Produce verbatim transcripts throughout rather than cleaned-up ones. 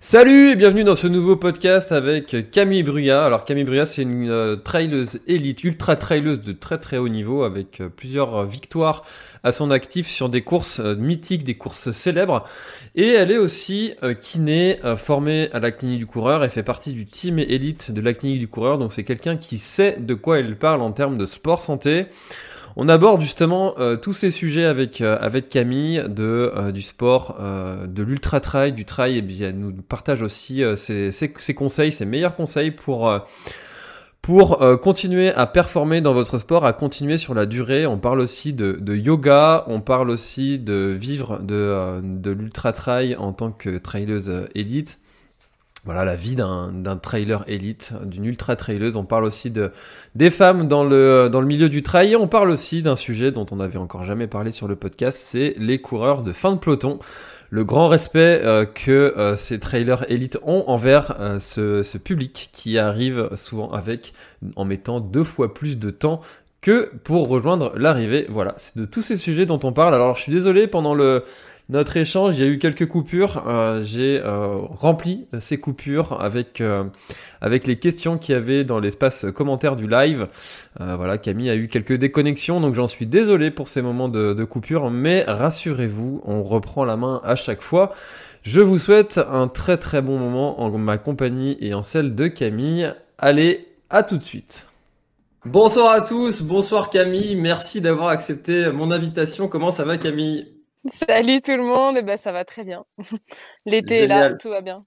Salut et bienvenue dans ce nouveau podcast avec Camille Bruyat. Alors Camille Bruyat, c'est une euh, traileuse élite, ultra traileuse de très très haut niveau avec euh, plusieurs euh, victoires à son actif sur des courses euh, mythiques, des courses célèbres. Et elle est aussi euh, kiné, euh, formée à la clinique du coureur et fait partie du team élite de la clinique du coureur. Donc c'est quelqu'un qui sait de quoi elle parle en termes de sport santé. On aborde justement euh, tous ces sujets avec euh, avec Camille de euh, du sport, euh, de l'ultra trail, du trail, et bien elle nous partage aussi euh, ses, ses, ses conseils, ses meilleurs conseils pour euh, pour euh, continuer à performer dans votre sport, à continuer sur la durée. On parle aussi de, de yoga, on parle aussi de vivre de euh, de l'ultra trail en tant que traileuse euh, élite. Voilà la vie d'un, d'un trailer élite, d'une ultra traileuse. On parle aussi de, des femmes dans le, dans le milieu du trail. Et on parle aussi d'un sujet dont on n'avait encore jamais parlé sur le podcast, c'est les coureurs de fin de peloton. Le grand respect euh, que euh, ces trailers élites ont envers euh, ce, ce public qui arrive souvent avec, en mettant deux fois plus de temps que pour rejoindre l'arrivée. Voilà, c'est de tous ces sujets dont on parle. Alors je suis désolé, pendant le... notre échange, il y a eu quelques coupures. Euh, j'ai euh, rempli ces coupures avec euh, avec les questions qu'il y avait dans l'espace commentaire du live. Euh, voilà, Camille a eu quelques déconnexions, donc j'en suis désolé pour ces moments de, de coupure, mais rassurez-vous, on reprend la main à chaque fois. Je vous souhaite un très très bon moment en ma compagnie et en celle de Camille. Allez, à tout de suite. Bonsoir à tous, bonsoir Camille, merci d'avoir accepté mon invitation. Comment ça va Camille ? Salut tout le monde, et ben ça va très bien. L'été est là, Génial. tout va bien.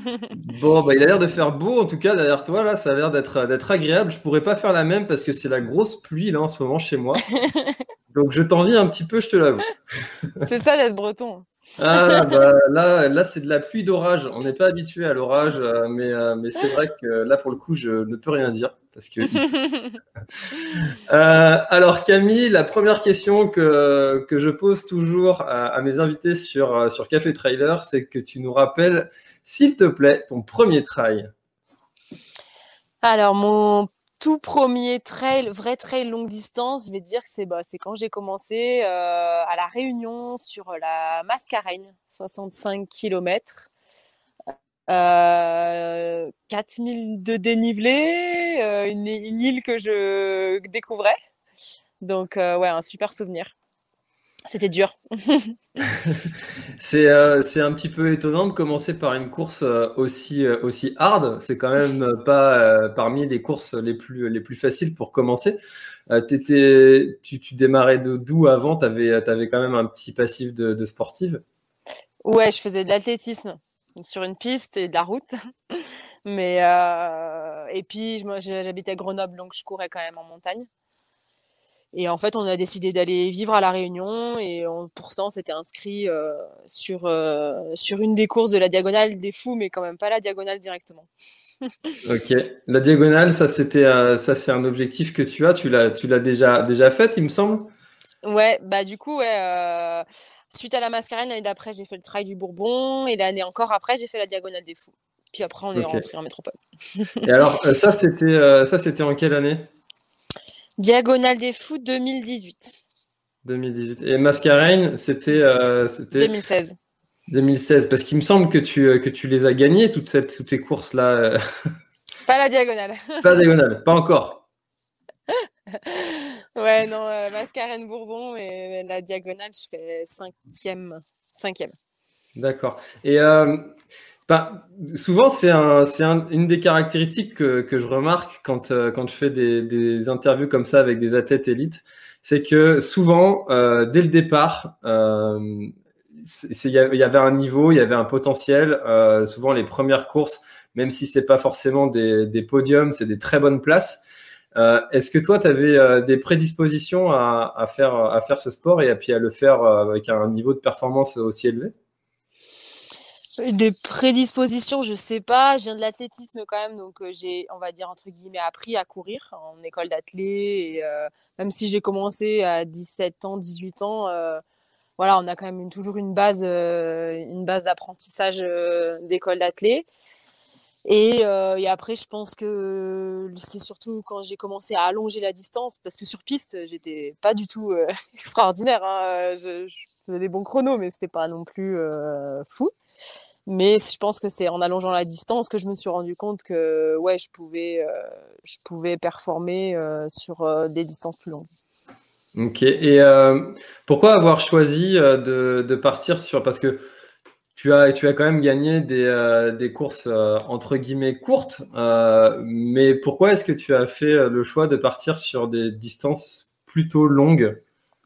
Bon, bah, il a l'air de faire beau, en tout cas, derrière toi, là, ça a l'air d'être, d'être agréable. Je pourrais pas faire la même parce que c'est la grosse pluie, là, en ce moment, chez moi. Donc, je t'envie un petit peu, je te l'avoue. C'est ça d'être breton. Ah, bah, là, là, c'est de la pluie d'orage. On n'est pas habitué à l'orage, euh, mais, euh, mais c'est vrai que là, pour le coup, je ne peux rien dire parce que. Euh, alors, Camille, la première question que, que je pose toujours à, à mes invités sur, sur Café Trailer, c'est que tu nous rappelles, s'il te plaît, ton premier trail. Alors, mon tout premier trail, vrai trail longue distance, je vais dire que c'est bah, c'est quand j'ai commencé euh, à La Réunion sur la Mascareigne, soixante-cinq kilomètres. Euh, quatre mille de dénivelé, euh, une, une île que je découvrais. Donc, euh, ouais, un super souvenir. C'était dur. C'est euh, c'est un petit peu étonnant de commencer par une course euh, aussi euh, aussi hard. C'est quand même euh, pas euh, parmi les courses les plus les plus faciles pour commencer. Euh, t'étais, tu, tu démarrais de d'où avant? T'avais t'avais quand même un petit passif de, de sportive. Ouais, je faisais de l'athlétisme sur une piste et de la route. Mais euh, et puis je- moi je- j'habitais à Grenoble, donc je courais quand même en montagne. Et en fait, on a décidé d'aller vivre à La Réunion et on- pour ça, on s'était inscrit euh, sur euh, sur une des courses de la Diagonale des Fous, mais quand même pas la Diagonale directement. Ok. La diagonale, ça c'était euh, ça c'est un objectif que tu as. Tu l'as tu l'as déjà déjà fait, il me semble. Ouais, bah du coup, ouais, euh, suite à la Mascarène, l'année d'après, j'ai fait le Trail du Bourbon et l'année encore après, j'ai fait la Diagonale des Fous. Puis après, on est Ok. rentré en métropole. Et alors euh, ça c'était euh, ça c'était en quelle année? Diagonale des Fous deux mille dix-huit. deux mille dix-huit. Et Mascareignes, c'était euh, c'était deux mille seize. deux mille seize, parce qu'il me semble que tu, euh, que tu les as gagnés, toutes, cette, toutes ces courses-là. euh, Pas la Diagonale. Pas diagonale, pas encore. Ouais, non, euh, Mascarène Bourbon et la Diagonale, je fais cinquième. Cinquième. D'accord. Et euh, bah, souvent, c'est un, c'est un- une des caractéristiques que, que je remarque quand, euh, quand je fais des, des interviews comme ça avec des athlètes élites, c'est que souvent, euh, dès le départ, euh, c'est- c'est- il y a- il y avait un niveau, il y avait un potentiel. Euh, souvent, les premières courses, même si c'est pas forcément des, des podiums, c'est des très bonnes places. Euh, est-ce que toi, tu avais euh, des prédispositions à, à faire, à faire ce sport et à, puis à le faire euh, avec un niveau de performance aussi élevé? Des prédispositions, je sais pas. Je viens de l'athlétisme quand même, donc euh, j'ai, on va dire, entre guillemets, appris à courir en école d'athlé. Et euh, même si j'ai commencé à dix-sept ans, dix-huit ans, euh, voilà, on a quand même une- toujours une base, euh, une base d'apprentissage euh, d'école d'athlé. Et, euh, et après, je pense que c'est surtout quand j'ai commencé à allonger la distance, parce que sur piste, j'étais pas du tout euh, extraordinaire, hein. Je, je faisais des bons chronos, mais c'était pas non plus euh, fou. Mais je pense que c'est en allongeant la distance que je me suis rendu compte que ouais, je pouvais, euh, je pouvais performer euh, sur euh, des distances plus longues. Ok. Et euh, pourquoi avoir choisi euh, de, de partir sur... Parce que tu as, tu as quand même gagné des, euh, des courses euh, entre guillemets courtes, euh, mais pourquoi est-ce que tu as fait euh, le choix de partir sur des distances plutôt longues?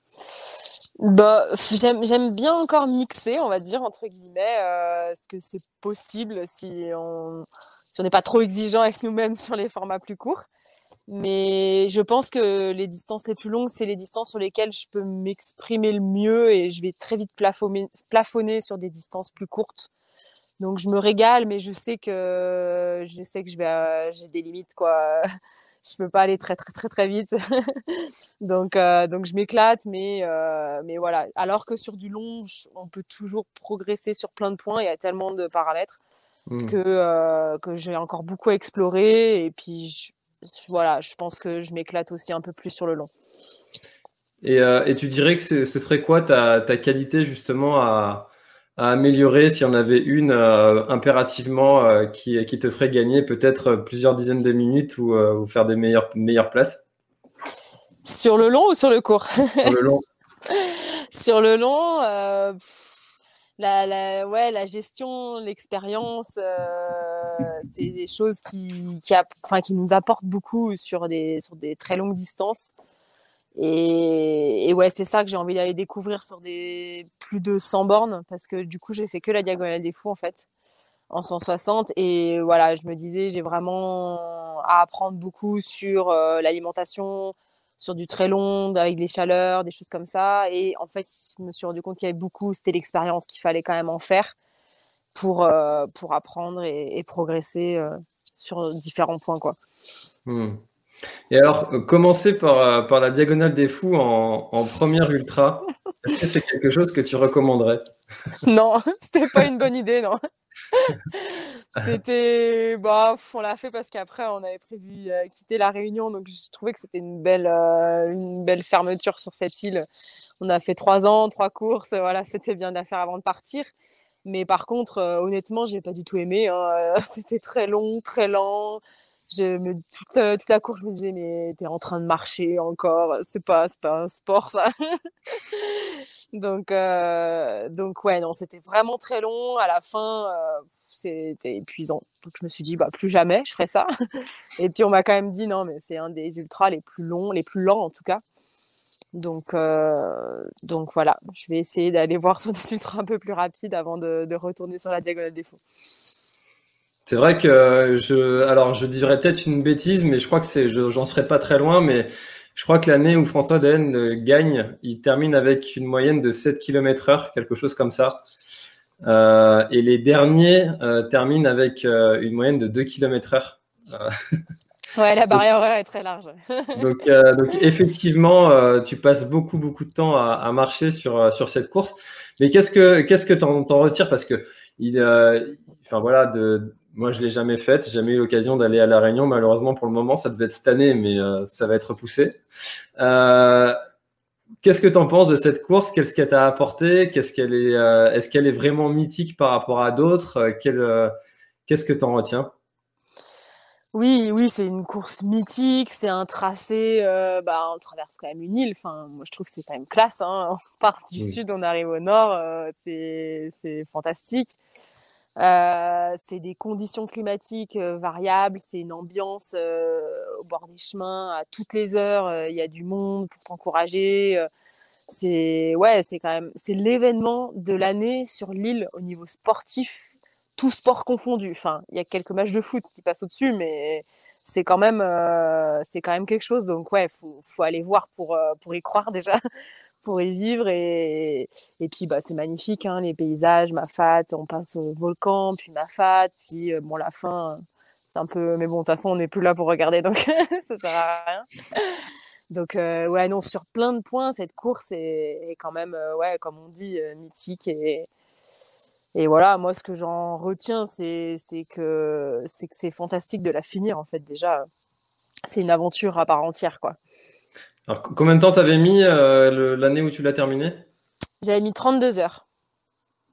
Bah, f- j'aime, j'aime bien encore mixer, on va dire, entre guillemets, euh, ce que c'est possible si on, si on n'est pas trop exigeant avec nous-mêmes sur les formats plus courts. Mais je pense que les distances les plus longues, c'est les distances sur lesquelles je peux m'exprimer le mieux et je vais très vite plafonner, plafonner sur des distances plus courtes. Donc je me régale, mais je sais que je sais que je vais, euh, j'ai des limites quoi. Je peux pas aller très très très très vite. Donc euh, donc je m'éclate, mais euh, mais voilà. Alors que sur du long, je- on peut toujours progresser sur plein de points. Il y a tellement de paramètres que Hmm. euh, que j'ai encore beaucoup à explorer. Et puis je- voilà, je pense que je m'éclate aussi un peu plus sur le long. Et, euh, et tu dirais que c'est- ce serait quoi ta, ta qualité justement à, à améliorer si on avait une euh, impérativement euh, qui, qui te ferait gagner peut-être plusieurs dizaines de minutes ou, euh, ou faire des meilleures, meilleures places Sur le long ou sur le court? sur le long? Sur le long, euh, pff, la, la, ouais, la gestion, l'expérience, euh, c'est des choses qui, qui, app- enfin, qui nous apportent beaucoup sur des, sur des très longues distances. Et, et ouais, c'est ça que j'ai envie d'aller découvrir sur des plus de cent bornes, parce que du coup, j'ai fait que la Diagonale des Fous, en fait, en cent soixante. Et voilà, je me disais, j'ai vraiment à apprendre beaucoup sur euh, l'alimentation, sur du très long, avec les chaleurs, des choses comme ça. Et en fait, je me suis rendu compte qu'il y avait beaucoup, c'était l'expérience qu'il fallait quand même en faire pour, euh, pour apprendre et, et progresser euh, sur différents points, quoi. Hmm. Et alors, euh, commencer par, euh, par la Diagonale des Fous en, en première ultra, est-ce que c'est quelque chose que tu recommanderais? Non, c'était pas une bonne idée, non. C'était, bah, pff, on l'a fait parce qu'après on avait prévu euh, quitter la Réunion, donc je trouvais que c'était une belle, euh, une belle fermeture sur cette île. On a fait trois ans, trois courses, voilà, c'était bien de la faire avant de partir. Mais par contre, euh, honnêtement, j'ai pas du tout aimé, hein. Euh, C'était très long, très lent. Je me dis toute, euh, toute la course, je me disais mais t'es en train de marcher encore, c'est pas, c'est pas un sport ça. Donc, euh, donc ouais, non, c'était vraiment très long. À la fin, euh, c'était épuisant. Donc je me suis dit, bah plus jamais, je ferai ça. Et puis on m'a quand même dit, non, mais c'est un des ultras les plus longs, les plus lents en tout cas. Donc, euh, donc voilà, je vais essayer d'aller voir sur des ultras un peu plus rapides avant de, de retourner sur la Diagonale des Fous. C'est vrai que je, alors je dirais peut-être une bêtise, mais je crois que c'est, je- j'en serais pas très loin, mais je crois que l'année où François Daen euh, gagne, il termine avec une moyenne de sept kilomètres heure, quelque chose comme ça. Euh, et les derniers euh, terminent avec euh, une moyenne de deux kilomètres heure. Euh, Ouais, la donc, barrière horaire est très large. donc, euh, donc effectivement, euh, tu passes beaucoup, beaucoup de temps à, à marcher sur, euh, sur cette course. Mais qu'est-ce que qu'est-ce que t'en, t'en retires? Parce que il, euh, enfin voilà, de, moi je l'ai jamais faite, j'ai jamais eu l'occasion d'aller à La Réunion. Malheureusement pour le moment, ça devait être cette année, mais euh, ça va être repoussé. Euh, Qu'est-ce que tu en penses de cette course? Qu'est-ce qu'elle t'a apporté? Qu'est-ce qu'elle est, euh, est-ce qu'elle est vraiment mythique par rapport à d'autres? Euh, quel, euh, Qu'est-ce que tu en retiens? Oui, oui, c'est une course mythique, c'est un tracé, euh, bah, on traverse quand même une île. Enfin, moi, je trouve que c'est quand même classe, hein. On part du Mm. sud, on arrive au nord, euh, c'est, c'est fantastique. Euh, c'est des conditions climatiques euh, variables, c'est une ambiance euh, au bord des chemins, à toutes les heures, euh, il y a du monde pour t'encourager. euh, c'est ouais, c'est quand même c'est l'événement de l'année sur l'île au niveau sportif, tout sport confondu. Enfin, il y a quelques matchs de foot qui passent au-dessus, mais c'est quand même euh, c'est quand même quelque chose. Donc ouais, faut faut aller voir pour euh, pour y croire déjà, pour y vivre et et puis bah c'est magnifique hein, les paysages, Mafat, on passe au volcan, puis Mafat, puis euh, bon la fin. C'est un peu, mais bon, de toute façon, on n'est plus là pour regarder, donc ça sert à rien. Donc euh, ouais non sur plein de points cette course est, est quand même euh, ouais comme on dit euh, mythique et et voilà moi ce que j'en retiens c'est c'est que c'est que c'est fantastique de la finir en fait déjà c'est une aventure à part entière quoi. Alors, co- combien de temps t'avais mis euh, le- l'année où tu l'as terminé? J'avais mis trente-deux heures.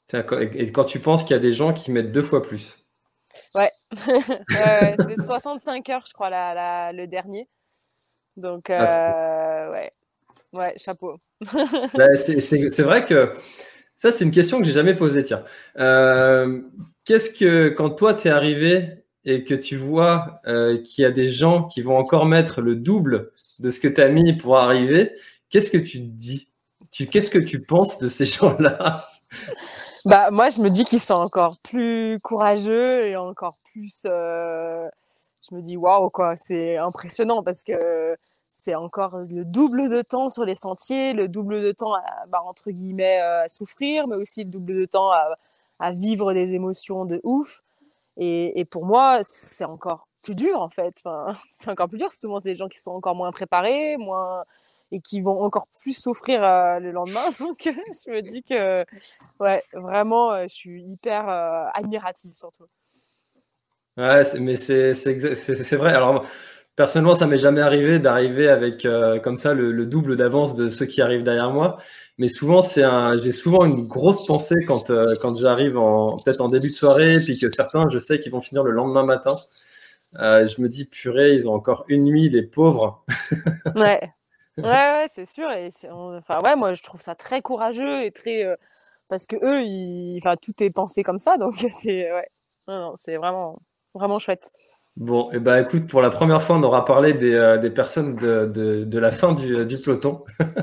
Tiens, quand- et quand tu penses qu'il y a des gens qui mettent deux fois plus. Ouais, ouais, c'est soixante-cinq heures, je crois, la, la- le dernier. Donc, Ah, c'est euh, ouais, ouais, chapeau. bah, c'est- c'est- c'est vrai que ça, c'est une question que j'ai jamais posée, tiens. Euh, qu'est-ce que, quand toi, tu es arrivé et que tu vois euh, qu'il y a des gens qui vont encore mettre le double de ce que tu as mis pour arriver, qu'est-ce que tu te dis? Tu, qu'est-ce que tu penses de ces gens-là? Bah, moi, je me dis qu'ils sont encore plus courageux et encore plus. euh, Je me dis, waouh, quoi, c'est impressionnant parce que c'est encore le double de temps sur les sentiers, le double de temps, à, bah, entre guillemets, euh, à souffrir, mais aussi le double de temps à, à vivre des émotions de ouf. Et, et pour moi, c'est encore plus dur, en fait. Enfin, c'est encore plus dur. Souvent, c'est des gens qui sont encore moins préparés, moins et qui vont encore plus souffrir euh, le lendemain. Donc, je me dis que, ouais, vraiment, euh, je suis hyper euh, admirative, surtout. Ouais, c'est- mais c'est c'est exa- c'est- c'est vrai. Alors, personnellement, ça m'est jamais arrivé d'arriver avec euh, comme ça le, le double d'avance de ceux qui arrivent derrière moi. Mais souvent, c'est un, j'ai souvent une grosse pensée quand euh, quand j'arrive en peut-être en début de soirée, puis que certains, je sais qu'ils vont finir le lendemain matin. Euh, je me dis, purée, ils ont encore une nuit, les pauvres. Ouais, ouais, ouais, c'est sûr. Et c'est- on- enfin, ouais, moi, je trouve ça très courageux et très. euh, parce que eux, ils, enfin, tout est pensé comme ça. Donc, c'est, ouais. Non, non, c'est vraiment, vraiment chouette. Bon, et ben écoute, pour la première fois, on aura parlé des, euh, des personnes de, de, de la fin du, du peloton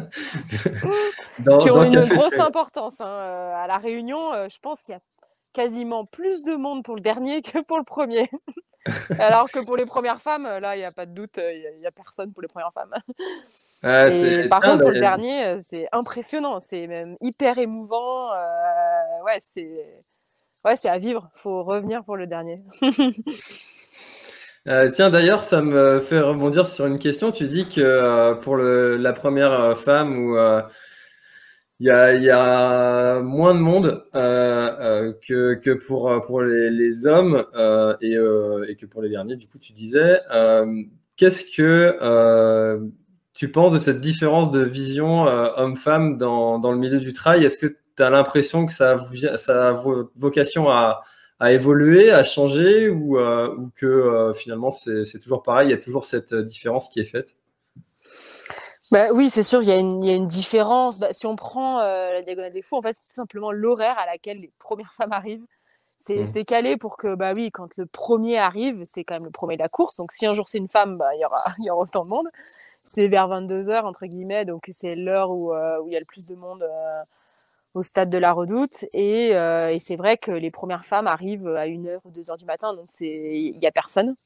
dans, Qui ont dans une Café grosse Trail. importance, hein. Euh, À la Réunion, euh, je pense qu'il y a quasiment plus de monde pour le dernier que pour le premier. Alors que pour les premières femmes, euh, là, il n'y a pas de doute, euh, il n'y a, il y a personne pour les premières femmes. Ah, c'est, Et par tiens, contre, pour le d'ailleurs, dernier, euh, c'est impressionnant, c'est même hyper émouvant. euh, ouais, c'est ouais, c'est à vivre. Faut revenir pour le dernier. euh, tiens, d'ailleurs, ça me fait rebondir sur une question. Tu dis que euh, pour le, la première euh, femme où euh, il y a, il y a moins de monde euh, euh, que, que pour, euh, pour les, les hommes euh, et, euh, et que pour les derniers, du coup, tu disais. Euh, qu'est-ce que euh, tu penses de cette différence de vision euh, homme-femme dans, dans le milieu du trail? Est-ce que tu as l'impression que ça a, vi- ça a vo- vocation à, à évoluer, à changer ou, euh, ou que euh, finalement c'est c'est toujours pareil, il y a toujours cette euh, différence qui est faite? Bah, oui, c'est sûr, il y a une, il y a une différence. Bah, si on prend euh, la Diagonale des Fous, en fait, c'est tout simplement l'horaire à laquelle les premières femmes arrivent. C'est, Hmm. c'est calé pour que, bah oui, quand le premier arrive, c'est quand même le premier de la course. Donc, si un jour c'est une femme, bah, il y aura, il y aura autant de monde. C'est vers vingt-deux heures, entre guillemets. Donc, c'est l'heure où, euh, où il y a le plus de monde euh, au stade de la Redoute. Et, euh, et c'est vrai que les premières femmes arrivent à une heure ou deux heures du matin. Donc, c'est, il y a personne.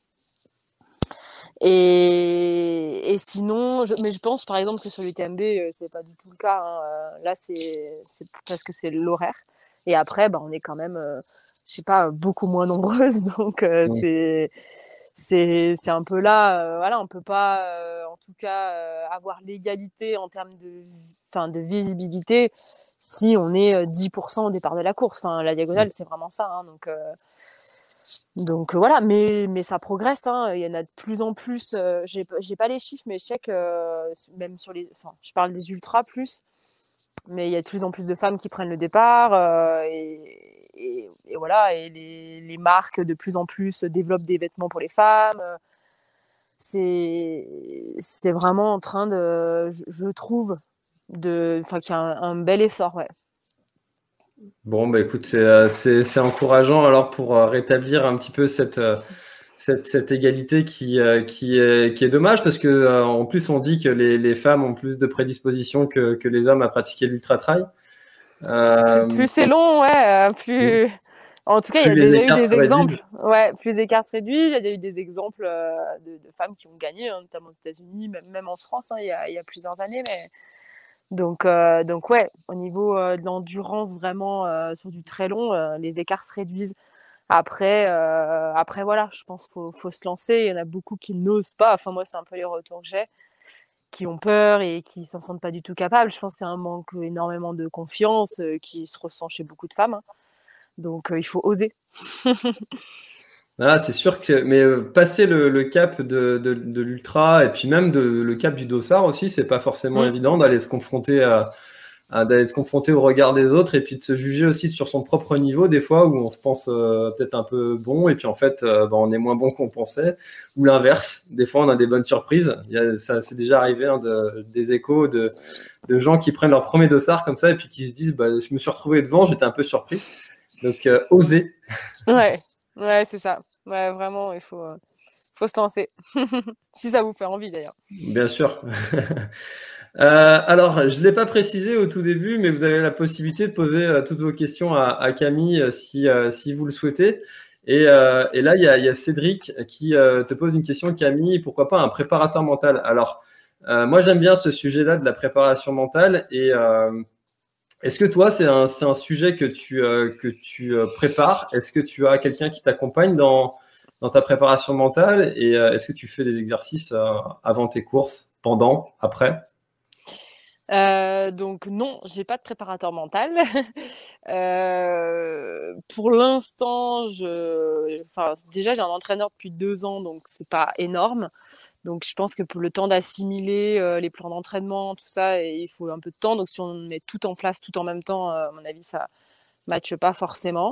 Et, et sinon, je, mais je pense par exemple que sur l'U T M B, euh, c'est pas du tout le cas, hein. Euh, Là, c'est c'est parce que c'est l'horaire. Et après, bah, on est quand même, euh, je sais pas, beaucoup moins nombreuses. Donc, euh, Hmm. c'est c'est c'est un peu là. Euh, voilà, on peut pas, euh, en tout cas, euh, avoir l'égalité en termes de, enfin, de visibilité si on est euh, dix pour cent au départ de la course. Enfin, la diagonale, c'est vraiment ça, hein. Donc, euh, donc euh, voilà, mais, mais ça progresse, hein. Il y en a de plus en plus. Euh, j'ai, j'ai pas les chiffres, mais je sais que euh, même sur les. Enfin, je parle des ultras plus, mais il y a de plus en plus de femmes qui prennent le départ. Euh, et, et, et voilà, et les, les marques de plus en plus développent des vêtements pour les femmes. C'est, c'est vraiment en train de. Je, je trouve, de, enfin, qu'il y a un, un bel essor, ouais. Bon, bah écoute, c'est euh, c'est c'est encourageant alors pour euh, rétablir un petit peu cette euh, cette, cette égalité qui euh, qui est qui est dommage parce que euh, en plus on dit que les les femmes ont plus de prédisposition que que les hommes à pratiquer l'ultra trail. Plus, Euh, plus c'est long, ouais, euh, plus. En tout cas, il y plus a les déjà eu écarts des se exemples. réduisent. Ouais, plus les écarts se réduisent. Il y a déjà eu des exemples euh, de, de femmes qui ont gagné, hein, notamment aux États-Unis, même, même en France, hein, il y a, il y a plusieurs années. Mais donc, euh, donc ouais, au niveau euh, de l'endurance vraiment euh, sur du très long, euh, les écarts se réduisent. Après, euh, après voilà, je pense qu'il faut, faut se lancer. Il y en a beaucoup qui n'osent pas. Enfin, moi, c'est un peu les retours que j'ai, qui ont peur et qui s'en sentent pas du tout capables. Je pense que c'est un manque énormément de confiance euh, qui se ressent chez beaucoup de femmes, hein. Donc, euh, il faut oser. Ah, c'est sûr que mais euh, passer le, le cap de, de, de l'ultra et puis même de, le cap du dossard aussi, c'est pas forcément Mm. évident d'aller se confronter à à d'aller se confronter au regard des autres et puis de se juger aussi sur son propre niveau des fois où on se pense euh, peut-être un peu bon et puis en fait euh, bah, on est moins bon qu'on pensait ou l'inverse. Des fois on a des bonnes surprises. Il y a, ça c'est déjà arrivé hein, de, des échos de, de gens qui prennent leur premier dossard comme ça et puis qui se disent bah, je me suis retrouvé devant, j'étais un peu surpris. Donc euh, oser. Ouais, ouais, c'est ça. Ouais, vraiment, il faut, euh, faut se lancer. Si ça vous fait envie d'ailleurs. Bien sûr. Euh, alors, je ne l'ai pas précisé au tout début, mais vous avez la possibilité de poser euh, toutes vos questions à, à Camille euh, si, euh, si vous le souhaitez. Et, euh, et là, il y a, il y a Cédric qui euh, te pose une question, Camille, pourquoi pas un préparateur mental? Alors, euh, moi, j'aime bien ce sujet-là de la préparation mentale. Et euh, est-ce que toi, c'est un, c'est un sujet que tu, euh, que tu euh, prépares? Est-ce que tu as quelqu'un qui t'accompagne dans, dans ta préparation mentale? Et euh, est-ce que tu fais des exercices euh, avant tes courses, pendant, après? Euh, donc non, j'ai pas de préparateur mental. Euh, pour l'instant, je, enfin déjà j'ai un entraîneur depuis deux ans, donc c'est pas énorme. Donc je pense que pour le temps d'assimiler euh, les plans d'entraînement, tout ça, et il faut un peu de temps. Donc si on met tout en place tout en même temps, euh, à mon avis ça matche pas forcément.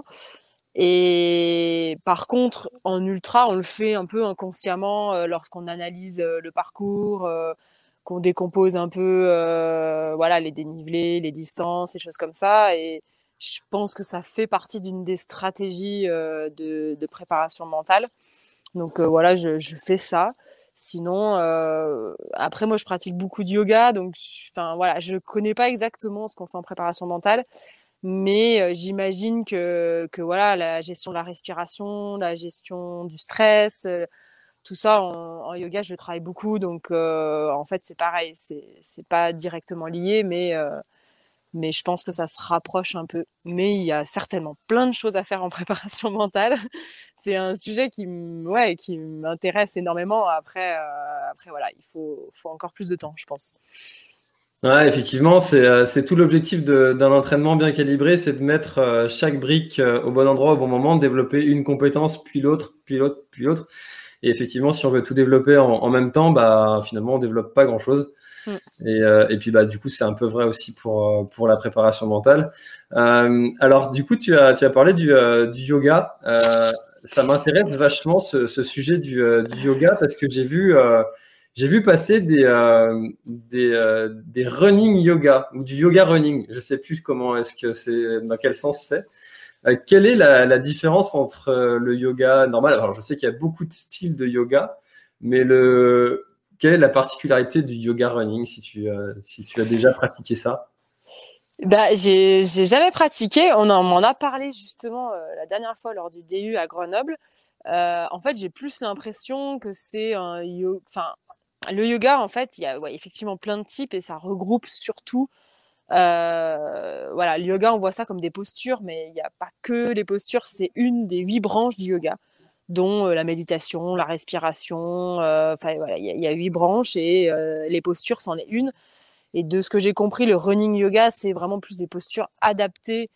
Et par contre, en ultra, on le fait un peu inconsciemment euh, lorsqu'on analyse euh, le parcours. Euh, qu'on décompose un peu euh, voilà, les dénivelés, les distances, les choses comme ça. Et je pense que ça fait partie d'une des stratégies euh, de, de préparation mentale. Donc euh, voilà, je, je fais ça. Sinon, euh, après, moi, je pratique beaucoup de yoga. Donc, enfin voilà, je connais pas exactement ce qu'on fait en préparation mentale. Mais euh, j'imagine que, que voilà, la gestion de la respiration, la gestion du stress, euh, tout ça en, en yoga je le travaille beaucoup, donc euh, en fait c'est pareil, c'est c'est pas directement lié, mais euh, mais je pense que ça se rapproche un peu. Mais il y a certainement plein de choses à faire en préparation mentale. C'est un sujet qui m- ouais qui m'intéresse énormément. Après euh, après voilà, il faut faut encore plus de temps, je pense. Ouais, effectivement, c'est euh, c'est tout l'objectif de- d'un entraînement bien calibré, c'est de mettre euh, chaque brique euh, au bon endroit au bon moment, de développer une compétence, puis l'autre, puis l'autre, puis l'autre. Et effectivement, si on veut tout développer en, en même temps, bah finalement on développe pas grand-chose. Mm. Et, euh, et puis bah du coup, c'est un peu vrai aussi pour euh, pour la préparation mentale. Euh, alors du coup, tu as tu as parlé du euh, du yoga. Euh, ça m'intéresse vachement ce, ce sujet du euh, du yoga parce que j'ai vu euh, j'ai vu passer des, euh, des, euh, des running yoga ou du yoga running. Je sais plus comment est-ce que c'est, dans quel sens c'est. Euh, quelle est la, la différence entre euh, le yoga normal? Alors, je sais qu'il y a beaucoup de styles de yoga, mais le, quelle est la particularité du yoga running si tu, euh, si tu as déjà pratiqué ça? Bah, j'ai j'ai jamais pratiqué. On en m'en a parlé justement euh, la dernière fois lors du D U à Grenoble. Euh, en fait, j'ai plus l'impression que c'est un yo... enfin, le yoga, en fait, il y a ouais, effectivement plein de types et ça regroupe surtout, euh, voilà, le yoga, on voit ça comme des postures, mais il n'y a pas que les postures, c'est une des huit branches du yoga, dont euh, la méditation, la respiration, euh, enfin voilà, il y, a- il y a huit branches et euh, les postures, c'en est une. Et de ce que j'ai compris, le running yoga, c'est vraiment plus des postures adaptées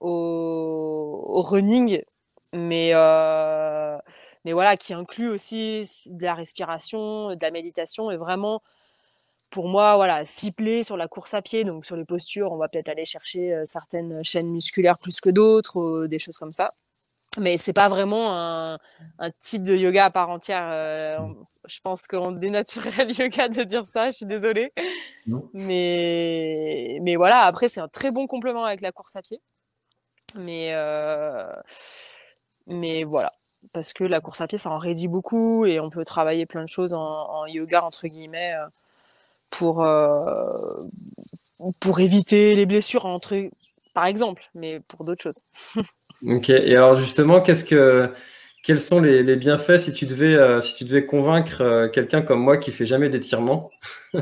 au, au running, mais, euh, mais voilà, qui inclut aussi de la respiration, de la méditation, et vraiment, pour moi, voilà, ciblé sur la course à pied, donc sur les postures, on va peut-être aller chercher euh, certaines chaînes musculaires plus que d'autres, ou des choses comme ça. Mais c'est pas vraiment un, un type de yoga à part entière. Euh, je pense qu'on dénaturerait le yoga de dire ça, je suis désolée. Non. Mais, mais voilà, après, c'est un très bon complément avec la course à pied. Mais, euh, mais voilà, parce que la course à pied, ça en raidit beaucoup et on peut travailler plein de choses en, en yoga, entre guillemets, euh, pour, euh, pour éviter les blessures, entre, par exemple, mais pour d'autres choses. Ok. Et alors justement, qu'est-ce que, quels sont les, les bienfaits si tu devais, euh, si tu devais convaincre euh, quelqu'un comme moi qui fait jamais d'étirement?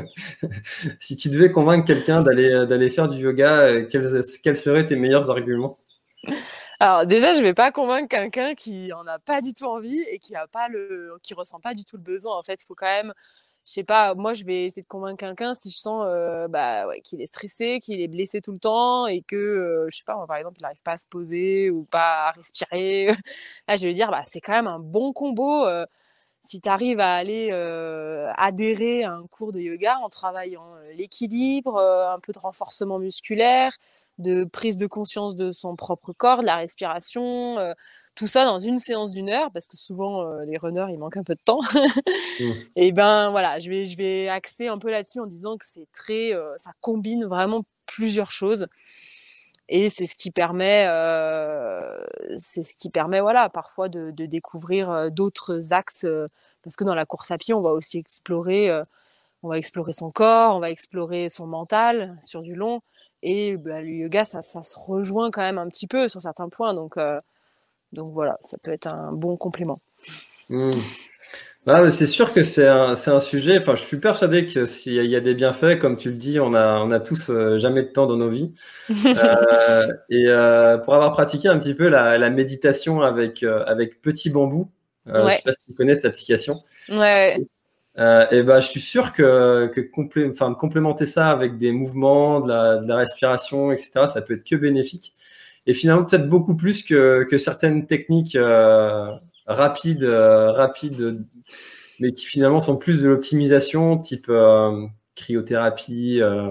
Si tu devais convaincre quelqu'un d'aller d'aller faire du yoga, euh, quels, quels seraient tes meilleurs arguments? Alors déjà, je vais pas convaincre quelqu'un qui en a pas du tout envie et qui a pas le, qui ressent pas du tout le besoin. En fait, il faut quand même, je sais pas, moi je vais essayer de convaincre quelqu'un si je sens euh, bah ouais, qu'il est stressé, qu'il est blessé tout le temps et que euh, je sais pas, moi, par exemple, il n'arrive pas à se poser ou pas à respirer. Là, je vais lui dire bah c'est quand même un bon combo. Euh, si tu arrives à aller euh, adhérer à un cours de yoga en travaillant euh, l'équilibre, euh, un peu de renforcement musculaire, de prise de conscience de son propre corps, de la respiration, euh, tout ça dans une séance d'une heure, parce que souvent euh, les runners ils manquent un peu de temps. Mm. Et ben voilà, je vais je vais axer un peu là-dessus en disant que c'est très, euh, ça combine vraiment plusieurs choses. Et c'est ce qui permet, euh, c'est ce qui permet, voilà, parfois de, de découvrir euh, d'autres axes, euh, parce que dans la course à pied, on va aussi explorer, euh, on va explorer son corps, on va explorer son mental sur du long, et bah, le yoga, ça, ça se rejoint quand même un petit peu sur certains points, donc, euh, donc voilà, ça peut être un bon complément. Mm. Ah, mais c'est sûr que c'est un, c'est un sujet. Enfin, je suis persuadé que s'il y a, il y a des bienfaits, comme tu le dis, on a, on a tous euh, jamais de temps dans nos vies. Euh, et euh, pour avoir pratiqué un petit peu la, la méditation avec, euh, avec Petit Bambou, euh, je Ouais, sais pas si tu connais cette application. ouais, Euh, et ben, je suis sûr que, que complé- enfin, de complémenter ça avec des mouvements, de la, de la respiration, et cetera, ça peut être que bénéfique. Et finalement, peut-être beaucoup plus que, que certaines techniques euh, rapides, euh, rapides, mais qui finalement sont plus de l'optimisation, type euh, cryothérapie, euh,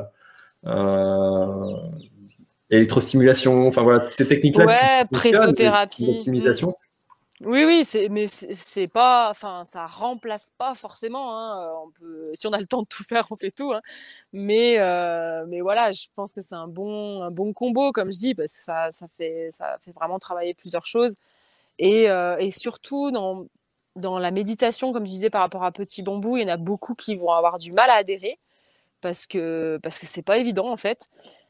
euh, électrostimulation, enfin voilà, toutes ces techniques-là qui ouais, fonctionnent, mais pressothérapie. Mm. d'optimisation. Oui, oui, c'est, mais c'est c'est pas, enfin, ça remplace pas forcément. Hein, euh, on peut, si on a le temps de tout faire, on fait tout. Hein. Mais, euh, mais voilà, je pense que c'est un bon, un bon combo, comme je dis, parce que ça, ça fait, ça fait vraiment travailler plusieurs choses. Et, euh, et surtout dans, dans la méditation, comme je disais par rapport à Petit Bambou, il y en a beaucoup qui vont avoir du mal à adhérer parce que, parce que c'est pas évident en fait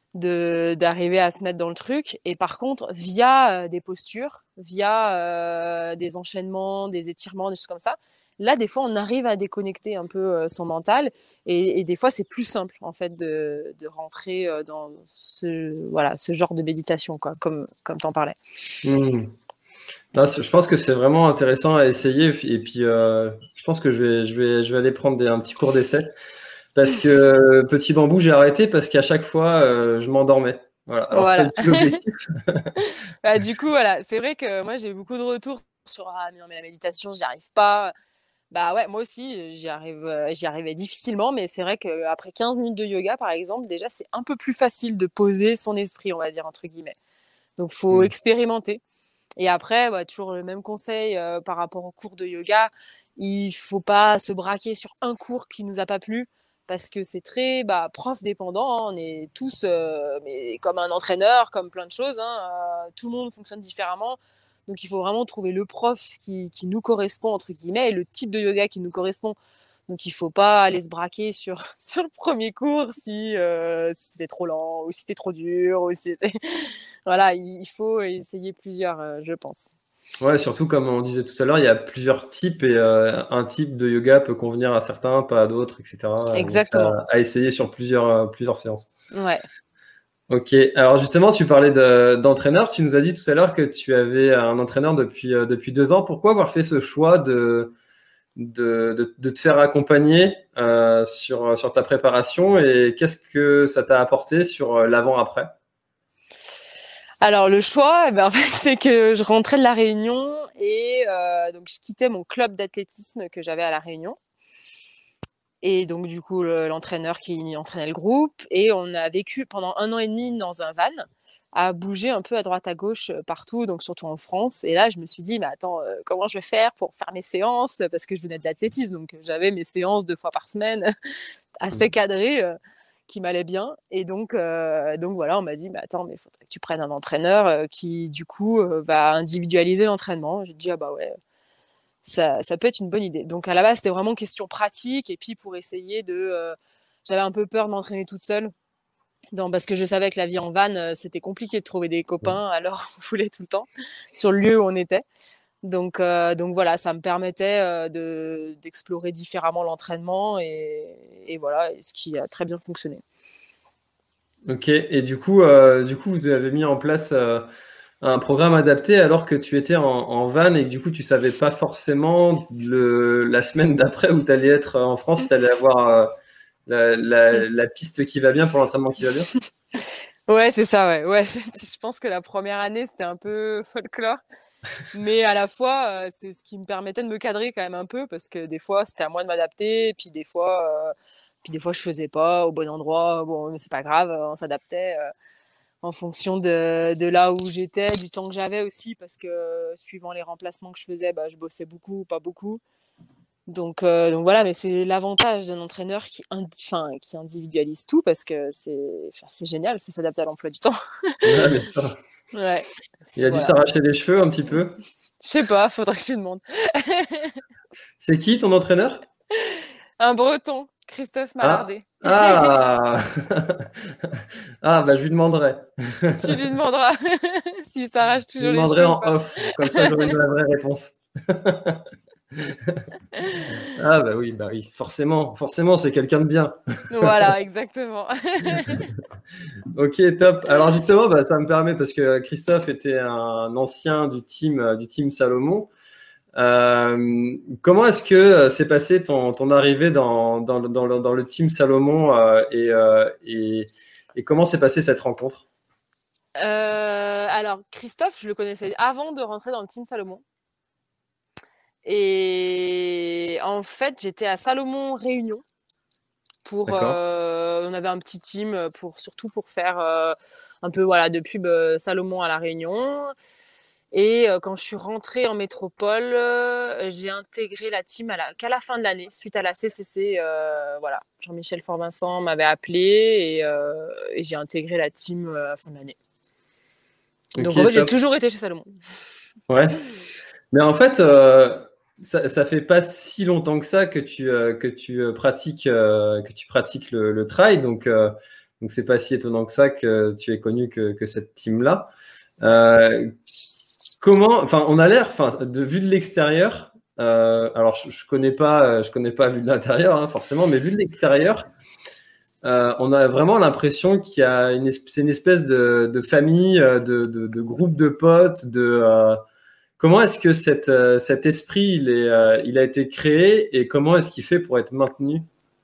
de d'arriver à se mettre dans le truc. Et par contre, via euh, des postures, via euh, des enchaînements, des étirements, des choses comme ça, là, des fois, on arrive à déconnecter un peu euh, son mental. Et, et des fois, c'est plus simple, en fait, de, de rentrer euh, dans ce, voilà, ce genre de méditation, quoi, comme, comme t'en parlais. Hmm. Là, c'est- je pense que c'est vraiment intéressant à essayer. Et puis, euh, je pense que je vais, je vais, je vais aller prendre des, un petit cours d'essai. Parce que euh, Petit Bambou, j'ai arrêté parce qu'à chaque fois, euh, je m'endormais. Voilà. Alors, c'est pas Voilà. du tout l'objectif. Bah, du coup, voilà, c'est vrai que moi, j'ai eu beaucoup de retours sur ah, mais non, mais la méditation, j'y arrive pas. Bah ouais, moi aussi, j'y arrive, euh, j'y arrivais difficilement, mais c'est vrai qu'après quinze minutes de yoga, par exemple, déjà, c'est un peu plus facile de poser son esprit, on va dire, entre guillemets. Donc, faut Hmm. expérimenter. Et après, bah, toujours le même conseil euh, par rapport au cours de yoga, il faut pas se braquer sur un cours qui nous a pas plu, parce que c'est très bah, prof dépendant. Hein. On est tous, euh, mais comme un entraîneur, comme plein de choses. Hein, euh, tout le monde fonctionne différemment. Donc, il faut vraiment trouver le prof qui, qui nous correspond, entre guillemets, et le type de yoga qui nous correspond. Donc, il faut pas aller se braquer sur, sur le premier cours si, euh, si c'était trop lent, ou si c'était trop dur, ou si c'était... Voilà, il faut essayer plusieurs, euh, je pense. Ouais, surtout comme on disait tout à l'heure, il y a plusieurs types et euh, un type de yoga peut convenir à certains, pas à d'autres, et cetera. Donc, ça, Exactement. à essayer sur plusieurs, euh, plusieurs séances. Ouais. Ok, alors justement, tu parlais de- d'entraîneur. Tu nous as dit tout à l'heure que tu avais un entraîneur depuis, euh, depuis deux ans. Pourquoi avoir fait ce choix de, de, de, de te faire accompagner euh, sur, sur ta préparation et qu'est-ce que ça t'a apporté sur euh, l'avant-après? Alors le choix, eh ben, en fait, c'est que je rentrais de la Réunion et euh, donc je quittais mon club d'athlétisme que j'avais à la Réunion. Et donc du coup le- l'entraîneur qui entraînait le groupe et on a vécu pendant un an et demi dans un van à bouger un peu à droite à gauche euh, partout, donc surtout en France. Et là je me suis dit mais attends euh, comment je vais faire pour faire mes séances parce que je venais de l'athlétisme donc j'avais mes séances deux fois par semaine assez cadrées euh, qui m'allaient bien. Et donc euh, donc voilà on m'a dit mais attends mais il faudrait que tu prennes un entraîneur euh, qui du coup euh, va individualiser l'entraînement. J'ai dit ah bah ouais ça, ça peut être une bonne idée. Donc à la base, c'était vraiment question pratique et puis pour essayer de... euh, j'avais un peu peur de m'entraîner toute seule dans, parce que je savais que la vie en van, euh, c'était compliqué de trouver des copains, alors on voulait tout le temps sur le lieu où on était. Donc, euh, donc voilà, ça me permettait euh, de, d'explorer différemment l'entraînement et, et voilà, et ce qui a très bien fonctionné. Ok, et du coup, euh, du coup, vous avez mis en place euh, un programme adapté alors que tu étais en, en van et que du coup, tu savais pas forcément le, la semaine d'après où tu allais être en France, tu allais avoir euh, la, la, la piste qui va bien pour l'entraînement qui va bien. Ouais, c'est ça, ouais. Ouais, je pense que la première année, c'était un peu folklore. Mais à la fois, euh, c'est ce qui me permettait de me cadrer quand même un peu parce que des fois, c'était à moi de m'adapter. Et puis des fois, euh, puis des fois, je faisais pas au bon endroit. Bon, mais c'est pas grave, on s'adaptait euh, en fonction de, de là où j'étais, du temps que j'avais aussi parce que euh, suivant les remplacements que je faisais, bah, je bossais beaucoup ou pas beaucoup. Donc, euh, donc voilà, mais c'est l'avantage d'un entraîneur qui, indi- enfin, qui individualise tout parce que c'est, enfin, c'est génial, c'est s'adapter à l'emploi du temps. Ouais, bien sûr. Ouais, Il c'est- a dû voilà. s'arracher les cheveux un petit peu. Je sais pas, faudrait que je lui demande. C'est qui ton entraîneur? Un breton, Christophe Ah, Mallardet. ah, ah, bah je lui demanderai. Tu lui demanderas s'il s'arrache Je lui toujours les demanderai cheveux ou en pas. off, comme ça j'aurai la vraie réponse. Ah bah oui, bah oui, forcément, forcément c'est quelqu'un de bien. Voilà, exactement. Ok, top. Alors justement, bah, ça me permet parce que Christophe était un ancien du team euh, du team Salomon. Euh, comment est-ce que euh, s'est passé ton, ton arrivée dans, dans, le- dans, le, dans le team Salomon euh, et, euh, et, et comment s'est passée cette rencontre? Euh, alors, Christophe, je le connaissais avant de rentrer dans le team Salomon. Et en fait, j'étais à Salomon Réunion pour D'accord. euh, on avait un petit team pour surtout pour faire euh, un peu voilà de pub euh, Salomon à la Réunion. Et euh, quand je suis rentrée en métropole, euh, j'ai intégré la team à la, qu'à la fin de l'année, suite à la C C C. Euh, voilà, Jean-Michel Fort-Vincent m'avait appelé et, euh, et j'ai intégré la team euh, à la fin de l'année. Donc en fait, Ok, j'ai top. toujours été chez Salomon. Ouais. Mais en fait, euh, ça, ça fait pas si longtemps que ça que tu, euh, que tu euh, pratiques, euh, que tu pratiques le, le trail. Donc, euh, donc c'est pas si étonnant que ça que tu aies connu que, que cette team-là. Euh, comment, enfin, on a l'air, enfin, de vue de l'extérieur. Euh, alors, je, je connais pas, je connais pas vue de l'intérieur, hein, forcément, mais vue de l'extérieur, euh, on a vraiment l'impression qu'il y a une, es- c'est une espèce de, de famille, euh, de, de, de groupe de potes, de euh, comment est-ce que cette, euh, cet esprit il est, euh, il a été créé et comment est-ce qu'il fait pour être maintenu?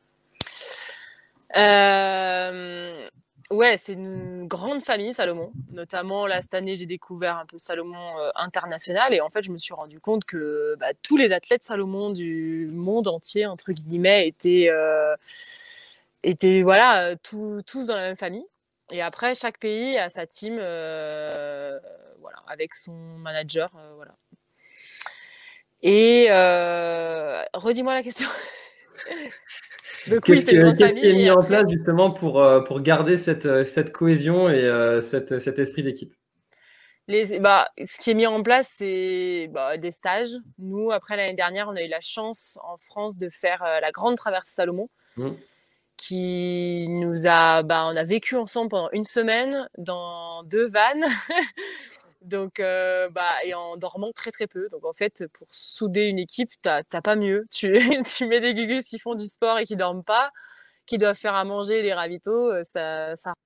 Euh, ouais, c'est une grande famille, Salomon. Notamment, là, cette année, j'ai découvert un peu Salomon euh, international. Et en fait, je me suis rendu compte que bah, tous les athlètes Salomon du monde entier, entre guillemets, étaient, euh, étaient voilà, euh, tout- tous dans la même famille. Et après, chaque pays a sa team euh, voilà, avec son manager. Euh, voilà. Et euh, redis-moi la question. Donc oui, Qu'est-ce c'est une que, grande qu'est-ce qui est famille. Et mis en place après, justement pour, euh, pour garder cette, euh, cette cohésion et euh, cette, cet esprit d'équipe? Les, bah, ce qui est mis en place, c'est bah, des stages. Nous, après l'année dernière, on a eu la chance en France de faire euh, la grande traversée Salomon, Hmm. qui nous a, bah, on a vécu ensemble pendant une semaine dans deux vannes, donc euh, bah, et en dormant très très peu. Donc en fait, pour souder une équipe, t'as t'as pas mieux. Tu, tu mets des gugus qui font du sport et qui dorment pas, qui doivent faire à manger les ravitaux, euh, ça, ça.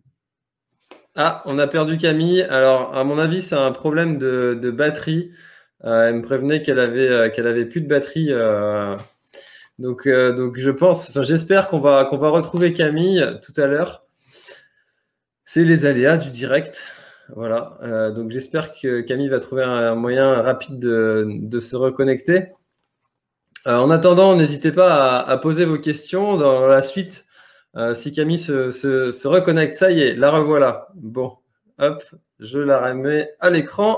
Ah, on a perdu Camille. Alors, à mon avis, c'est un problème de, de batterie. Euh, elle me prévenait qu'elle avait, euh, qu'elle avait plus de batterie. euh, donc, euh, donc, je pense, enfin, j'espère qu'on va, qu'on va retrouver Camille tout à l'heure. C'est les aléas du direct. Voilà. Euh, donc, j'espère que Camille va trouver un, un moyen rapide de, de se reconnecter. Euh, en attendant, n'hésitez pas à, à poser vos questions dans la suite. Euh, si Camille se, se, se reconnecte, ça y est, la revoilà. Bon, hop, je la remets à l'écran.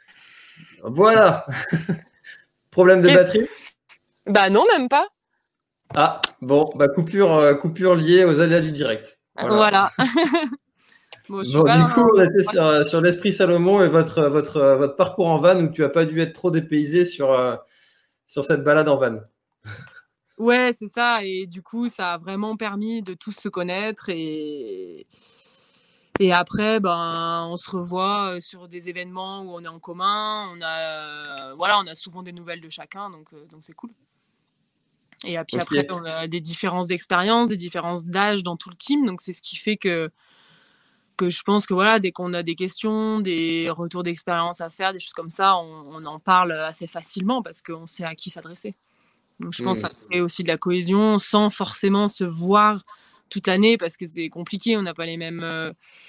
Voilà. Problème de batterie? Bah non, même pas. Ah, bon, bah coupure, euh, coupure liée aux aléas du direct. Voilà. Voilà. Bon, je suis Bon, pas du coup, dans on un était endroit sur, qui. euh, sur l'esprit Salomon et votre, votre, euh, votre parcours en van où tu n'as pas dû être trop dépaysé sur, euh, sur cette balade en van. Ouais, c'est ça. Et du coup, ça a vraiment permis de tous se connaître. Et, et après, ben, on se revoit euh, sur des événements où on est en commun. On a, euh, voilà, on a souvent des nouvelles de chacun. Donc, euh, donc c'est cool. Et puis Ok. après, on a des différences d'expérience, des différences d'âge dans tout le team. Donc, c'est ce qui fait que, que je pense que voilà, dès qu'on a des questions, des retours d'expérience à faire, des choses comme ça, on, on en parle assez facilement parce qu'on sait à qui s'adresser. Donc, je pense Hmm. que ça crée aussi de la cohésion sans forcément se voir toute l'année parce que c'est compliqué. On n'a pas les mêmes, euh,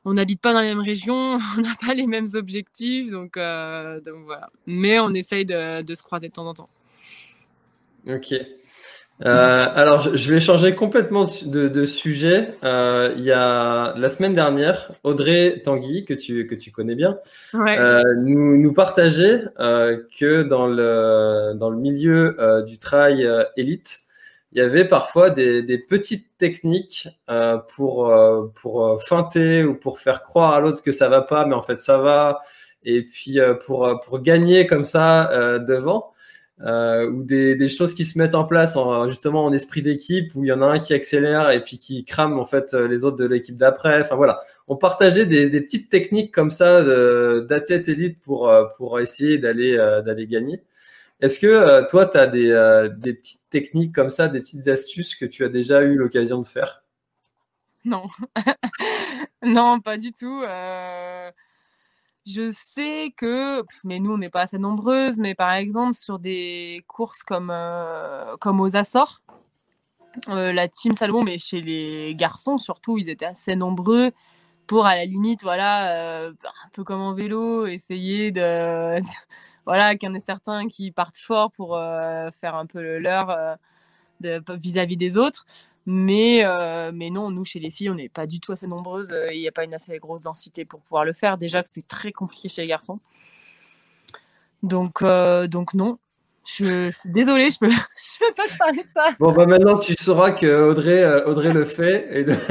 on n'habite pas dans la même région, on n'a pas les mêmes objectifs, donc, euh, donc voilà. Mais on essaye de, de se croiser de temps en temps. Ok. Euh, alors, je, je vais changer complètement de, de sujet. Euh, il y a la semaine dernière, Audrey Tanguy, que tu que tu connais bien, Ouais. euh, nous nous partageait euh, que dans le dans le milieu euh, du trail euh, élite, il y avait parfois des, des petites techniques euh, pour euh, pour feinter ou pour faire croire à l'autre que ça va pas, mais en fait ça va. Et puis euh, pour pour gagner comme ça euh, devant. Euh, ou des, des choses qui se mettent en place en, justement en esprit d'équipe où il y en a un qui accélère et puis qui crame en fait les autres de l'équipe d'après. Enfin voilà, on partageait des, des petites techniques comme ça de, d'athlètes élites pour pour essayer d'aller euh, d'aller gagner. Est-ce que euh, toi tu as des euh, des petites techniques comme ça, des petites astuces que tu as déjà eu l'occasion de faire? Non, non, pas du tout. Euh... Je sais que, mais nous on n'est pas assez nombreuses, mais par exemple sur des courses comme, euh, comme aux Açores, euh, la team Salomon, mais chez les garçons surtout, ils étaient assez nombreux pour à la limite, voilà, euh, un peu comme en vélo, essayer de, de voilà, qu'il y en ait certains qui partent fort pour euh, faire un peu le leur euh, de, vis-à-vis des autres. Mais, euh, mais non, nous, chez les filles, on n'est pas du tout assez nombreuses. Il n'y a pas une assez grosse densité pour pouvoir le faire. Déjà que c'est très compliqué chez les garçons. Donc, euh, donc non. Je, je suis désolée, je peux, je peux pas te parler de ça. Bon, bah maintenant tu sauras que Audrey, euh, Audrey le fait. Et de...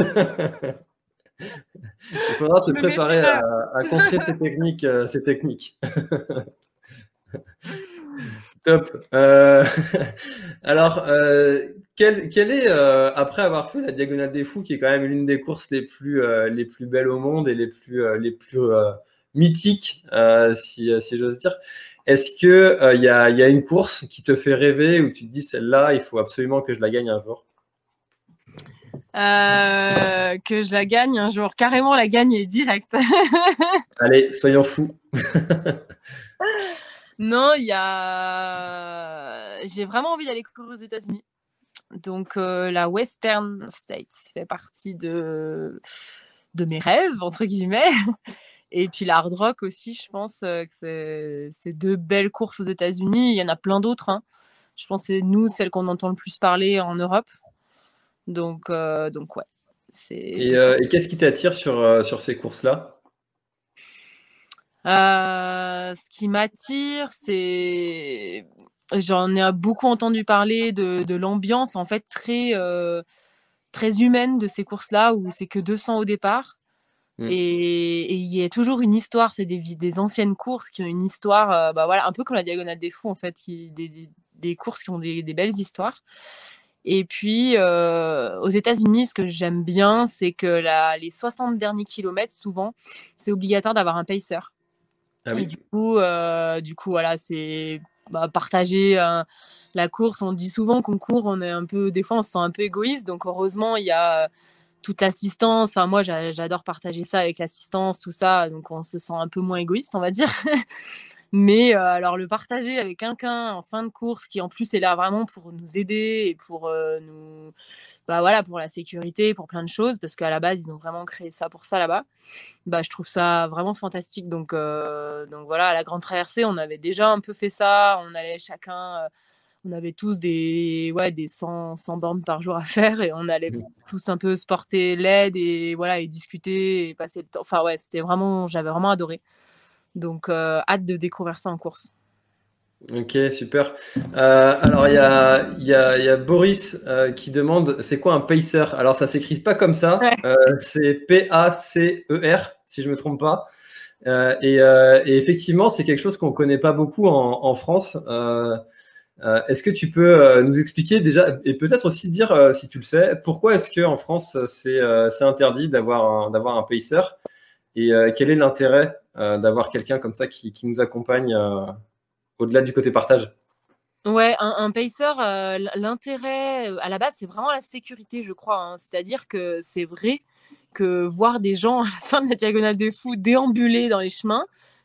Il faudra Je te me préparer à, méfierai. à contrer ces techniques. Euh, ces techniques. Top. Euh, alors, euh, quel, quel est, euh, après avoir fait la Diagonale des Fous, qui est quand même l'une des courses les plus, euh, les plus belles au monde et les plus, euh, les plus euh, mythiques, euh, si, si j'ose dire, est-ce que euh, il y a, y a une course qui te fait rêver où tu te dis celle-là, il faut absolument que je la gagne un jour? Euh, que je la gagne un jour. Carrément la gagner direct. Allez, soyons fous. Non, il y a. J'ai vraiment envie d'aller courir aux États-Unis. Donc euh, la Western States fait partie de de mes rêves entre guillemets. Et puis la Hard Rock aussi, je pense euh, que c'est c'est deux belles courses aux États-Unis. Il y en a plein d'autres. Hein. Je pense que c'est nous celles qu'on entend le plus parler en Europe. Donc euh, donc ouais. C'est Et, euh, et qu'est-ce qui t'attire sur, euh, sur ces courses-là? Euh, ce qui m'attire, c'est j'en ai beaucoup entendu parler de, de l'ambiance en fait très euh, très humaine de ces courses-là où c'est que deux cents au départ Mm. et il y a toujours une histoire. C'est des, des anciennes courses qui ont une histoire, euh, bah voilà, un peu comme la Diagonale des Fous en fait, qui, des, des, des courses qui ont des, des belles histoires. Et puis euh, aux États-Unis, ce que j'aime bien, c'est que la, les soixante derniers kilomètres, souvent, c'est obligatoire d'avoir un pacer. Ah Et oui. du coup, euh, du coup, voilà, c'est bah, partager euh, la course. On dit souvent qu'on court, on est un peu, des fois, on se sent un peu égoïste. Donc, heureusement, il y a euh, toute l'assistance. Enfin, moi, j'a- j'adore partager ça avec l'assistance, tout ça. Donc, on se sent un peu moins égoïste, on va dire. Mais euh, alors, le partager avec quelqu'un en fin de course qui, en plus, est là vraiment pour nous aider et pour euh, nous, bah voilà, pour la sécurité, pour plein de choses, parce qu'à la base, ils ont vraiment créé ça pour ça là-bas. Bah, je trouve ça vraiment fantastique. Donc, euh, donc voilà, à la Grande Traversée, on avait déjà un peu fait ça. On allait chacun, euh, on avait tous des, ouais, des cent, cent bornes par jour à faire et on allait Mm. tous un peu se porter l'aide et voilà, et discuter et passer le temps. Enfin, ouais, c'était vraiment, j'avais vraiment adoré. Donc, euh, hâte de découvrir ça en course. Ok, super. Euh, alors, il y a, il y a, il y a Boris euh, qui demande, c'est quoi un pacer? Alors, ça s'écrit pas comme ça. Ouais. Euh, c'est P A C E R, si je me trompe pas. Euh, et, euh, et effectivement, c'est quelque chose qu'on connaît pas beaucoup en, en France. Euh, euh, est-ce que tu peux euh, nous expliquer déjà, et peut-être aussi dire, euh, si tu le sais, pourquoi est-ce que en France c'est euh, c'est interdit d'avoir un, d'avoir un pacer? Et euh, quel est l'intérêt euh, d'avoir quelqu'un comme ça qui, qui nous accompagne euh, au-delà du côté partage? Ouais, un, un pacer, euh, l'intérêt euh, à la base, c'est vraiment la sécurité, je crois. Hein. C'est-à-dire que c'est vrai que voir des gens à la fin de la Diagonale des Fous déambuler dans les chemins,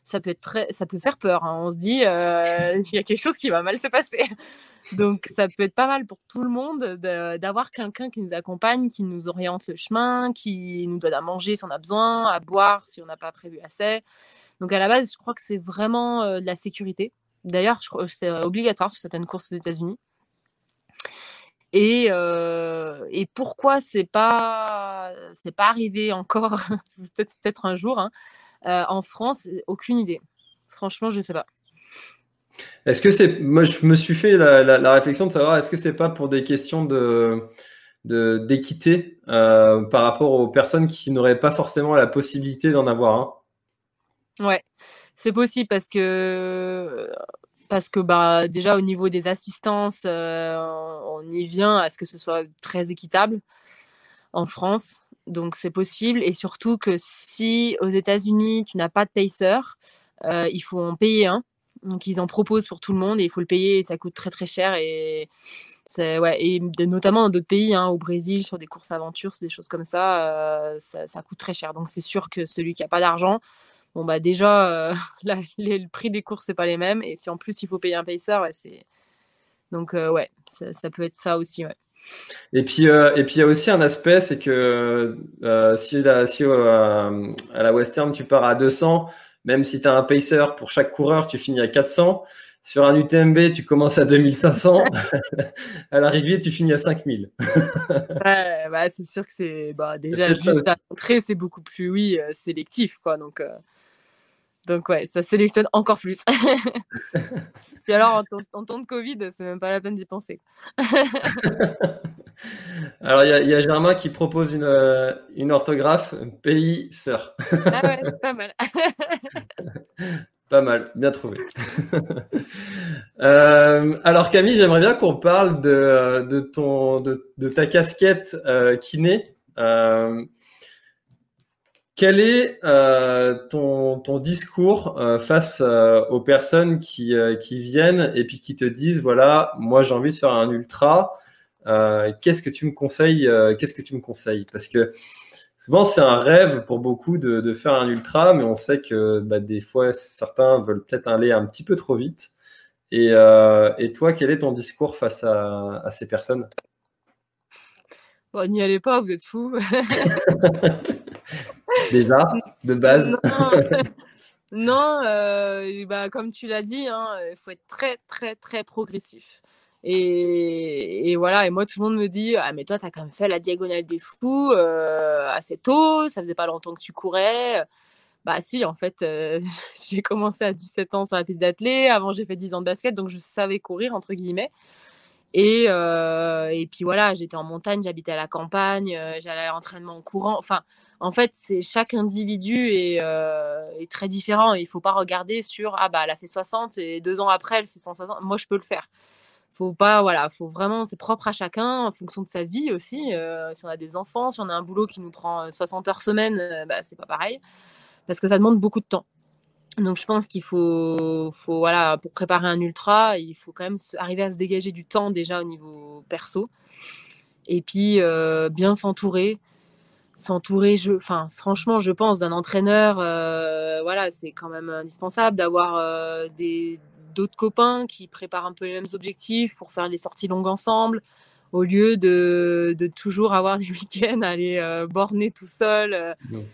ça peut être très, ça peut faire peur. Hein. On se dit, euh, il y a quelque chose qui va mal se passer. Donc, ça peut être pas mal pour tout le monde de, d'avoir quelqu'un qui nous accompagne, qui nous oriente le chemin, qui nous donne à manger si on a besoin, à boire si on n'a pas prévu assez. Donc, à la base, je crois que c'est vraiment euh, de la sécurité. D'ailleurs, je crois que c'est obligatoire sur certaines courses aux États-Unis. Et, euh, et pourquoi c'est pas, c'est pas arrivé encore, peut-être, peut-être un jour, hein, euh, en France, aucune idée. Franchement, je sais pas. Est-ce que c'est, moi je me suis fait la, la, la réflexion de savoir est-ce que c'est pas pour des questions de, de d'équité euh, par rapport aux personnes qui n'auraient pas forcément la possibilité d'en avoir un. Ouais, c'est possible parce que parce que bah déjà au niveau des assistances, euh, on y vient à ce que ce soit très équitable en France. Donc c'est possible et surtout que si aux États-Unis tu n'as pas de pacer, euh, il faut en payer un. Donc ils en proposent pour tout le monde et il faut le payer et ça coûte très très cher et c'est ouais et de, notamment dans d'autres pays, hein, au Brésil sur des courses aventures, des choses comme ça, euh, ça, ça coûte très cher. Donc c'est sûr que celui qui a pas d'argent, bon bah déjà euh, la, les, le prix des courses c'est pas les mêmes et si en plus il faut payer un pacer, ouais, c'est donc euh, ouais ça, ça peut être ça aussi, ouais. Et puis, euh, et puis il y a aussi un aspect, c'est que euh, si, la, si euh, à la Western tu pars à deux cents, même si tu as un pacer pour chaque coureur, tu finis à quatre cents. Sur un U T M B, tu commences à deux mille cinq cents. À l'arrivée, tu finis à cinq mille. Ouais, bah, c'est sûr que c'est bah, déjà c'est juste à l'entrée, c'est beaucoup plus oui euh, sélectif quoi. Donc euh, donc ouais, ça sélectionne encore plus. Et alors en, t- en temps de Covid, c'est même pas la peine d'y penser. Alors, il y, y a Germain qui propose une, euh, une orthographe, pays, sœur. Ah ouais, c'est pas mal. Pas mal, bien trouvé. euh, alors Camille, j'aimerais bien qu'on parle de, de, ton, de, de ta casquette euh, kiné. Euh, quel est euh, ton, ton discours euh, face euh, aux personnes qui, euh, qui viennent et puis qui te disent, voilà, moi j'ai envie de faire un ultra, euh, qu'est-ce que tu me conseilles euh, qu'est-ce que tu me conseilles Parce que souvent, c'est un rêve pour beaucoup de, de faire un ultra, mais on sait que bah, des fois, certains veulent peut-être aller un petit peu trop vite. Et, euh, et toi, quel est ton discours face à, à ces personnes? Bon, n'y allez pas, vous êtes fous. Déjà, de base. Non, non euh, bah, comme tu l'as dit, hein, il faut être très, très, très progressif. Et, et voilà, et moi, tout le monde me dit, ah, mais toi, t'as quand même fait la diagonale des fous euh, assez tôt, ça faisait pas longtemps que tu courais. Bah si, en fait, euh, j'ai commencé à dix-sept ans sur la piste d'athlé, avant j'ai fait dix ans de basket, donc je savais courir, entre guillemets. Et, euh, et puis voilà, j'étais en montagne, j'habitais à la campagne, euh, j'allais à l'entraînement en courant. Enfin, en fait, c'est, chaque individu est, euh, est très différent. Il ne faut pas regarder sur, ah bah elle a fait soixante et deux ans après, elle fait cent soixante. Moi, je peux le faire. Faut pas, voilà, faut vraiment, c'est propre à chacun, en fonction de sa vie aussi. Euh, si on a des enfants, si on a un boulot qui nous prend soixante heures semaine, euh, bah, c'est pas pareil. Parce que ça demande beaucoup de temps. Donc je pense qu'il faut, faut, voilà, pour préparer un ultra, il faut quand même arriver à se dégager du temps déjà au niveau perso. Et puis euh, bien s'entourer. S'entourer, je, enfin, franchement, je pense d'un entraîneur, euh, voilà, c'est quand même indispensable d'avoir euh, des, d'autres copains qui préparent un peu les mêmes objectifs pour faire des sorties longues ensemble, au lieu de, de toujours avoir des week-ends à aller euh, borner tout seul. Euh,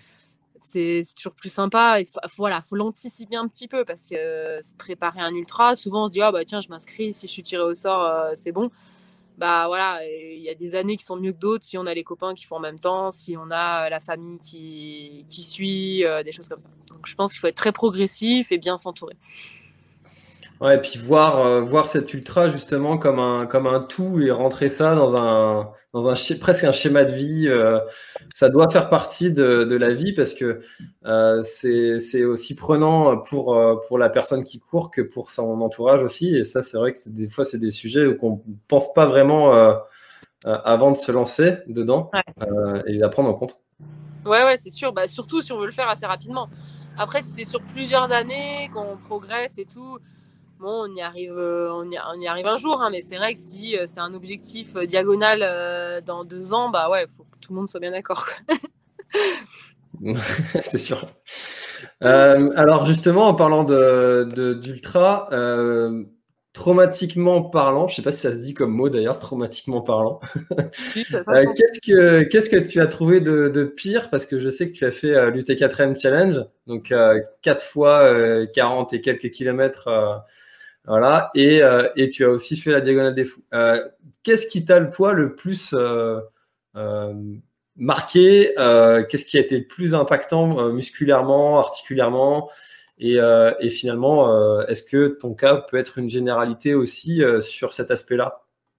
c'est, c'est toujours plus sympa. Il faut, voilà, faut l'anticiper un petit peu parce que euh, se préparer un ultra, souvent on se dit ah bah tiens je m'inscris, si je suis tiré au sort euh, c'est bon. Bah voilà, il y a des années qui sont mieux que d'autres si on a les copains qui font en même temps, si on a la famille qui, qui suit, euh, des choses comme ça. Donc je pense qu'il faut être très progressif et bien s'entourer. Ouais, et puis voir, euh, voir cet ultra justement comme un, comme un tout et rentrer ça dans un, dans un presque un schéma de vie, euh, ça doit faire partie de, de la vie parce que euh, c'est, c'est aussi prenant pour, euh, pour la personne qui court que pour son entourage aussi. Et ça, c'est vrai que des fois, c'est des sujets qu'on ne pense pas vraiment euh, euh, avant de se lancer dedans Ouais. euh, et à prendre en compte. Ouais, ouais, c'est sûr. Bah, surtout si on veut le faire assez rapidement. Après, si c'est sur plusieurs années qu'on progresse et tout, bon, on y arrive, on y, on y arrive un jour, hein, mais c'est vrai que si c'est un objectif diagonal euh, dans deux ans, bah ouais, faut que tout le monde soit bien d'accord. C'est sûr. Euh, alors justement, en parlant de, de- d'ultra, euh, traumatiquement parlant, je sais pas si ça se dit comme mot d'ailleurs, traumatiquement parlant. Oui, ça, ça Euh, s'entend. qu'est-ce que qu'est-ce que tu as trouvé de, de pire? Parce que je sais que tu as fait euh, l'U T quatre M Challenge, donc euh, quatre fois euh, quarante et quelques kilomètres, euh, voilà, et, euh, et tu as aussi fait la Diagonale des Fous. Euh, qu'est-ce qui t'a toi le plus euh, euh, marqué? Euh, qu'est-ce qui a été le plus impactant euh, musculairement, articulairement? Et, euh, et finalement, euh, est-ce que ton cas peut être une généralité aussi euh, sur cet aspect-là?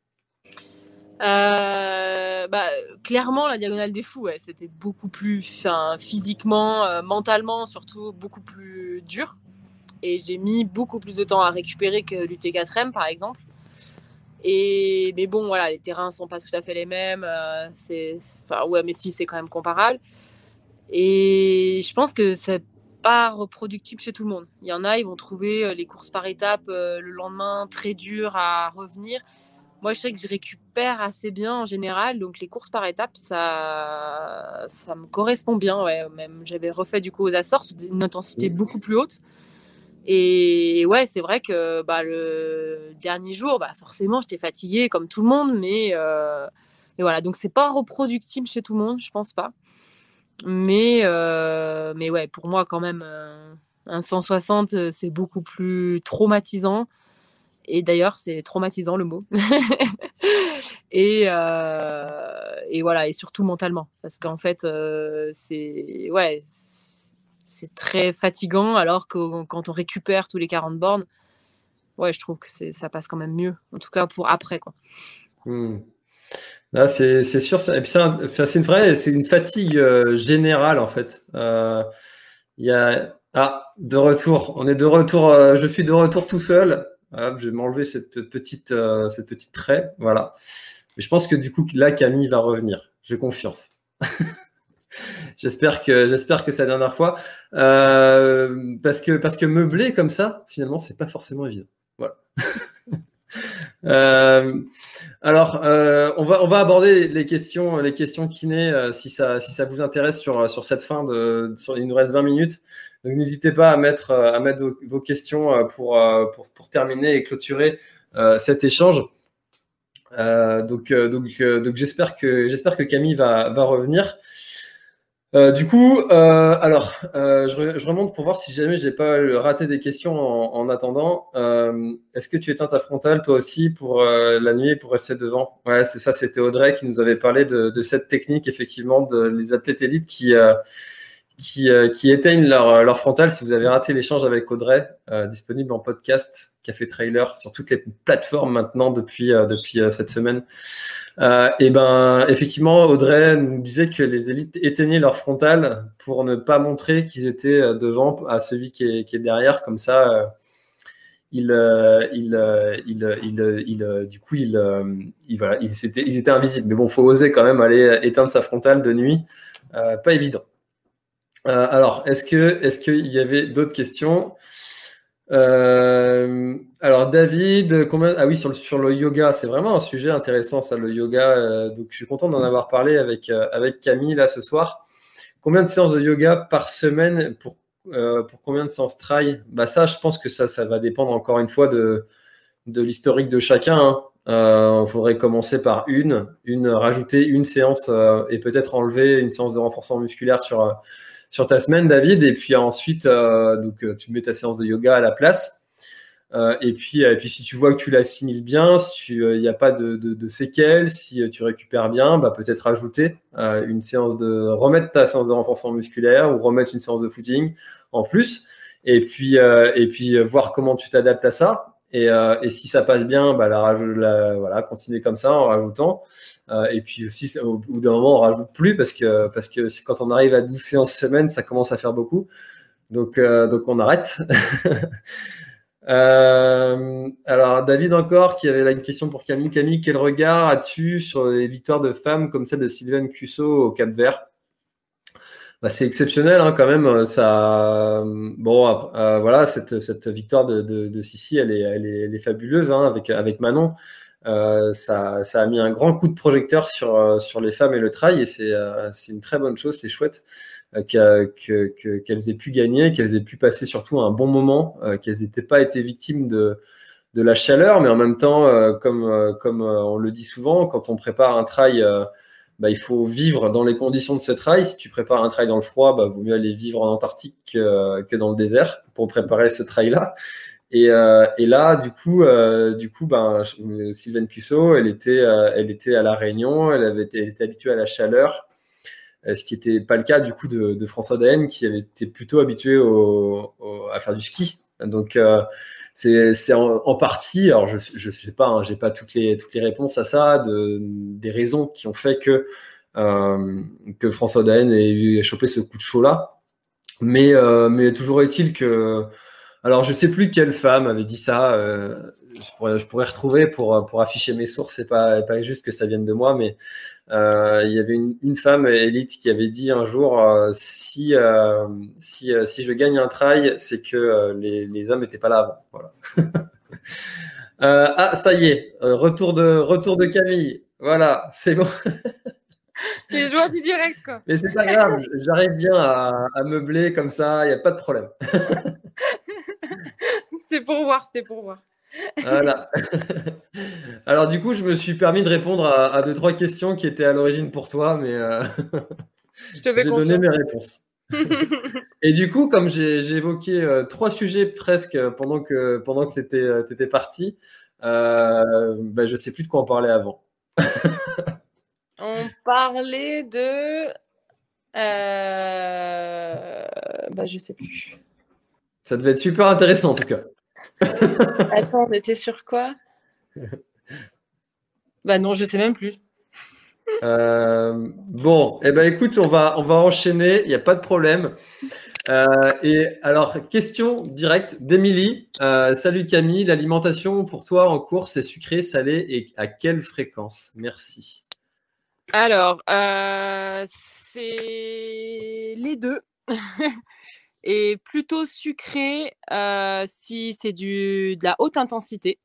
Euh, bah, clairement, la Diagonale des Fous, ouais, c'était beaucoup plus, enfin, physiquement, euh, mentalement, surtout beaucoup plus dur. Et j'ai mis beaucoup plus de temps à récupérer que l'U T quatre M, par exemple. Et, mais bon, voilà, les terrains sont pas tout à fait les mêmes. Euh, c'est, enfin, ouais, mais si, c'est quand même comparable. Et je pense que c'est pas reproductible chez tout le monde. Il y en a, ils vont trouver les courses par étapes euh, le lendemain très dures à revenir. Moi, je sais que je récupère assez bien en général, donc les courses par étapes, ça, ça me correspond bien. Ouais. Même j'avais refait du coup aux Açores, une intensité beaucoup plus haute. Et ouais, c'est vrai que bah, le dernier jour, bah, forcément, j'étais fatiguée comme tout le monde, mais, euh, mais voilà, donc c'est pas reproductible chez tout le monde, je pense pas. Mais, euh, mais ouais, pour moi, quand même, euh, un cent soixante, c'est beaucoup plus traumatisant. Et d'ailleurs, c'est traumatisant le mot. et, euh, et voilà, et surtout mentalement. Parce qu'en fait, euh, c'est ouais, c'est très fatigant, alors que quand on récupère tous les quarante bornes, ouais, je trouve que c'est, ça passe quand même mieux. En tout cas, pour après, quoi. Hmm. Là, c'est c'est sûr. Et puis c'est un- enfin, c'est une vraie, c'est une fatigue euh, générale en fait. Euh, Il y a ah de retour. On est de retour. Euh, je suis de retour tout seul. Hop, je vais m'enlever cette petite euh, cette petite trait. Voilà. Mais je pense que du coup là, Camille va revenir. J'ai confiance. J'espère que j'espère que c'est la dernière fois. Euh, parce que parce que meubler comme ça, finalement, c'est pas forcément évident. Voilà. Euh, Alors, euh, on va on va aborder les questions les questions kiné euh, si ça si ça vous intéresse sur sur cette fin de sur, il nous reste vingt minutes. Donc n'hésitez pas à mettre euh, à mettre vos, vos questions euh, pour, euh, pour pour terminer et clôturer euh, cet échange. Euh, donc euh, donc euh, donc j'espère que j'espère que Camille va va revenir. Euh, du coup, euh, alors, euh, je, re- je remonte pour voir si jamais j'ai pas raté des questions en, en attendant. Euh, est-ce que tu éteins ta frontale toi aussi pour euh, la nuit pour rester devant? Ouais, c'est ça. C'était Audrey qui nous avait parlé de, de cette technique effectivement de les athlètes élites qui euh, qui, euh, qui éteignent leur, leur frontale. Si vous avez raté l'échange avec Audrey, euh, disponible en podcast, Café Trailer, sur toutes les plateformes maintenant depuis, euh, depuis euh, cette semaine. Euh, et ben, effectivement, Audrey nous disait que les élites éteignaient leur frontale pour ne pas montrer qu'ils étaient euh, devant à celui qui est, qui est derrière. Comme ça, euh, il, euh, il, euh, il, euh, il, euh, il, euh, du coup, il, euh, il, voilà, ils, étaient, ils étaient invisibles. Mais bon, faut oser quand même aller éteindre sa frontale de nuit. Euh, pas évident. Euh, alors, est-ce que, est-ce qu'il y avait d'autres questions? Euh, alors, David, combien... Ah oui, sur le, sur le yoga, c'est vraiment un sujet intéressant, ça, le yoga. Euh, donc, je suis content d'en avoir parlé avec, euh, avec Camille, là, ce soir. Combien de séances de yoga par semaine pour, euh, pour combien de séances trail? Bah, ça, je pense que ça, ça va dépendre encore une fois de, de l'historique de chacun, hein. Euh, il faudrait commencer par une, une rajouter une séance euh, et peut-être enlever une séance de renforcement musculaire sur, euh, sur ta semaine, David. Et puis ensuite, euh, donc, euh, tu mets ta séance de yoga à la place. Euh, et, puis, et puis, si tu vois que tu l'assimiles bien, si il n'y a pas de, de, de séquelles, si euh, tu récupères bien, bah, peut-être rajouter euh, une séance de remettre ta séance de renforcement musculaire ou remettre une séance de footing en plus. Et puis, euh, et puis voir comment tu t'adaptes à ça. Et, euh, et si ça passe bien, bah, la, la, voilà, continuer comme ça en rajoutant. Euh, et puis aussi, au bout d'un moment, on rajoute plus parce que, parce que quand on arrive à douze séances semaine, ça commence à faire beaucoup. Donc, euh, donc on arrête. euh, alors, David encore, qui avait là une question pour Camille. Camille, quel regard as-tu sur les victoires de femmes comme celle de Sylvaine Cusso au Cap-Vert? Bah, c'est exceptionnel hein, quand même. Ça, bon, euh, voilà, cette, cette victoire de, de, de Sissi, elle est, elle est, elle est fabuleuse hein, avec, avec Manon. Euh, ça, ça a mis un grand coup de projecteur sur, sur les femmes et le trail et c'est, euh, c'est une très bonne chose, c'est chouette. euh, que, que, que, qu'elles aient pu gagner, qu'elles aient pu passer surtout un bon moment, euh, qu'elles n'aient pas été victimes de, de la chaleur, mais en même temps, euh, comme, euh, comme euh, on le dit souvent, quand on prépare un trail, euh, bah, il faut vivre dans les conditions de ce trail. Si tu prépares un trail dans le froid, bah, vaut mieux aller vivre en Antarctique que, que dans le désert pour préparer ce trail-là. Et, euh, et là, du coup, euh, du coup, ben, Sylvaine Cussot, elle était, euh, elle était à la Réunion, elle avait été, elle était habituée à la chaleur, ce qui n'était pas le cas du coup de, de François Daen, qui avait été plutôt habitué au, au, à faire du ski. Donc euh, c'est, c'est en, en partie, alors je je sais pas, hein, j'ai pas toutes les toutes les réponses à ça, de, des raisons qui ont fait que euh, que François Daen ait, ait chopé ce coup de chaud là, mais euh, mais toujours est-il que, alors je sais plus quelle femme avait dit ça. Euh, je pourrais je pourrais retrouver pour pour afficher mes sources. C'est pas pas juste que ça vienne de moi, mais euh, il y avait une, une femme élite qui avait dit un jour euh, si euh, si euh, si je gagne un trail, c'est que euh, les les hommes n'étaient pas là avant. Voilà. euh, ah, ça y est, euh, retour de retour de Camille. Voilà, c'est bon. Les joies du direct, quoi. Mais c'est pas grave, j'arrive bien à, à meubler comme ça, il y a pas de problème. C'était pour voir, c'était pour voir. Voilà. Alors du coup, je me suis permis de répondre à, à deux trois questions qui étaient à l'origine pour toi, mais euh, je te fais j'ai donné mes réponses. Et du coup, comme j'ai, j'ai évoqué euh, trois sujets presque pendant que pendant que t'étais euh, t'étais parti, euh, bah, je sais plus de quoi on parlait avant. On parlait de, euh... bah je sais plus. Ça devait être super intéressant en tout cas. Attends, on était sur quoi? Bah non, je sais même plus. Euh, bon, eh ben écoute, on va on va enchaîner, il n'y a pas de problème. Euh, et alors, question directe d'Émilie. Euh, salut Camille, l'alimentation pour toi en course, c'est sucré, salé et à quelle fréquence? Merci. Alors, euh, c'est les deux. Et plutôt sucré euh, si c'est du, de la haute intensité.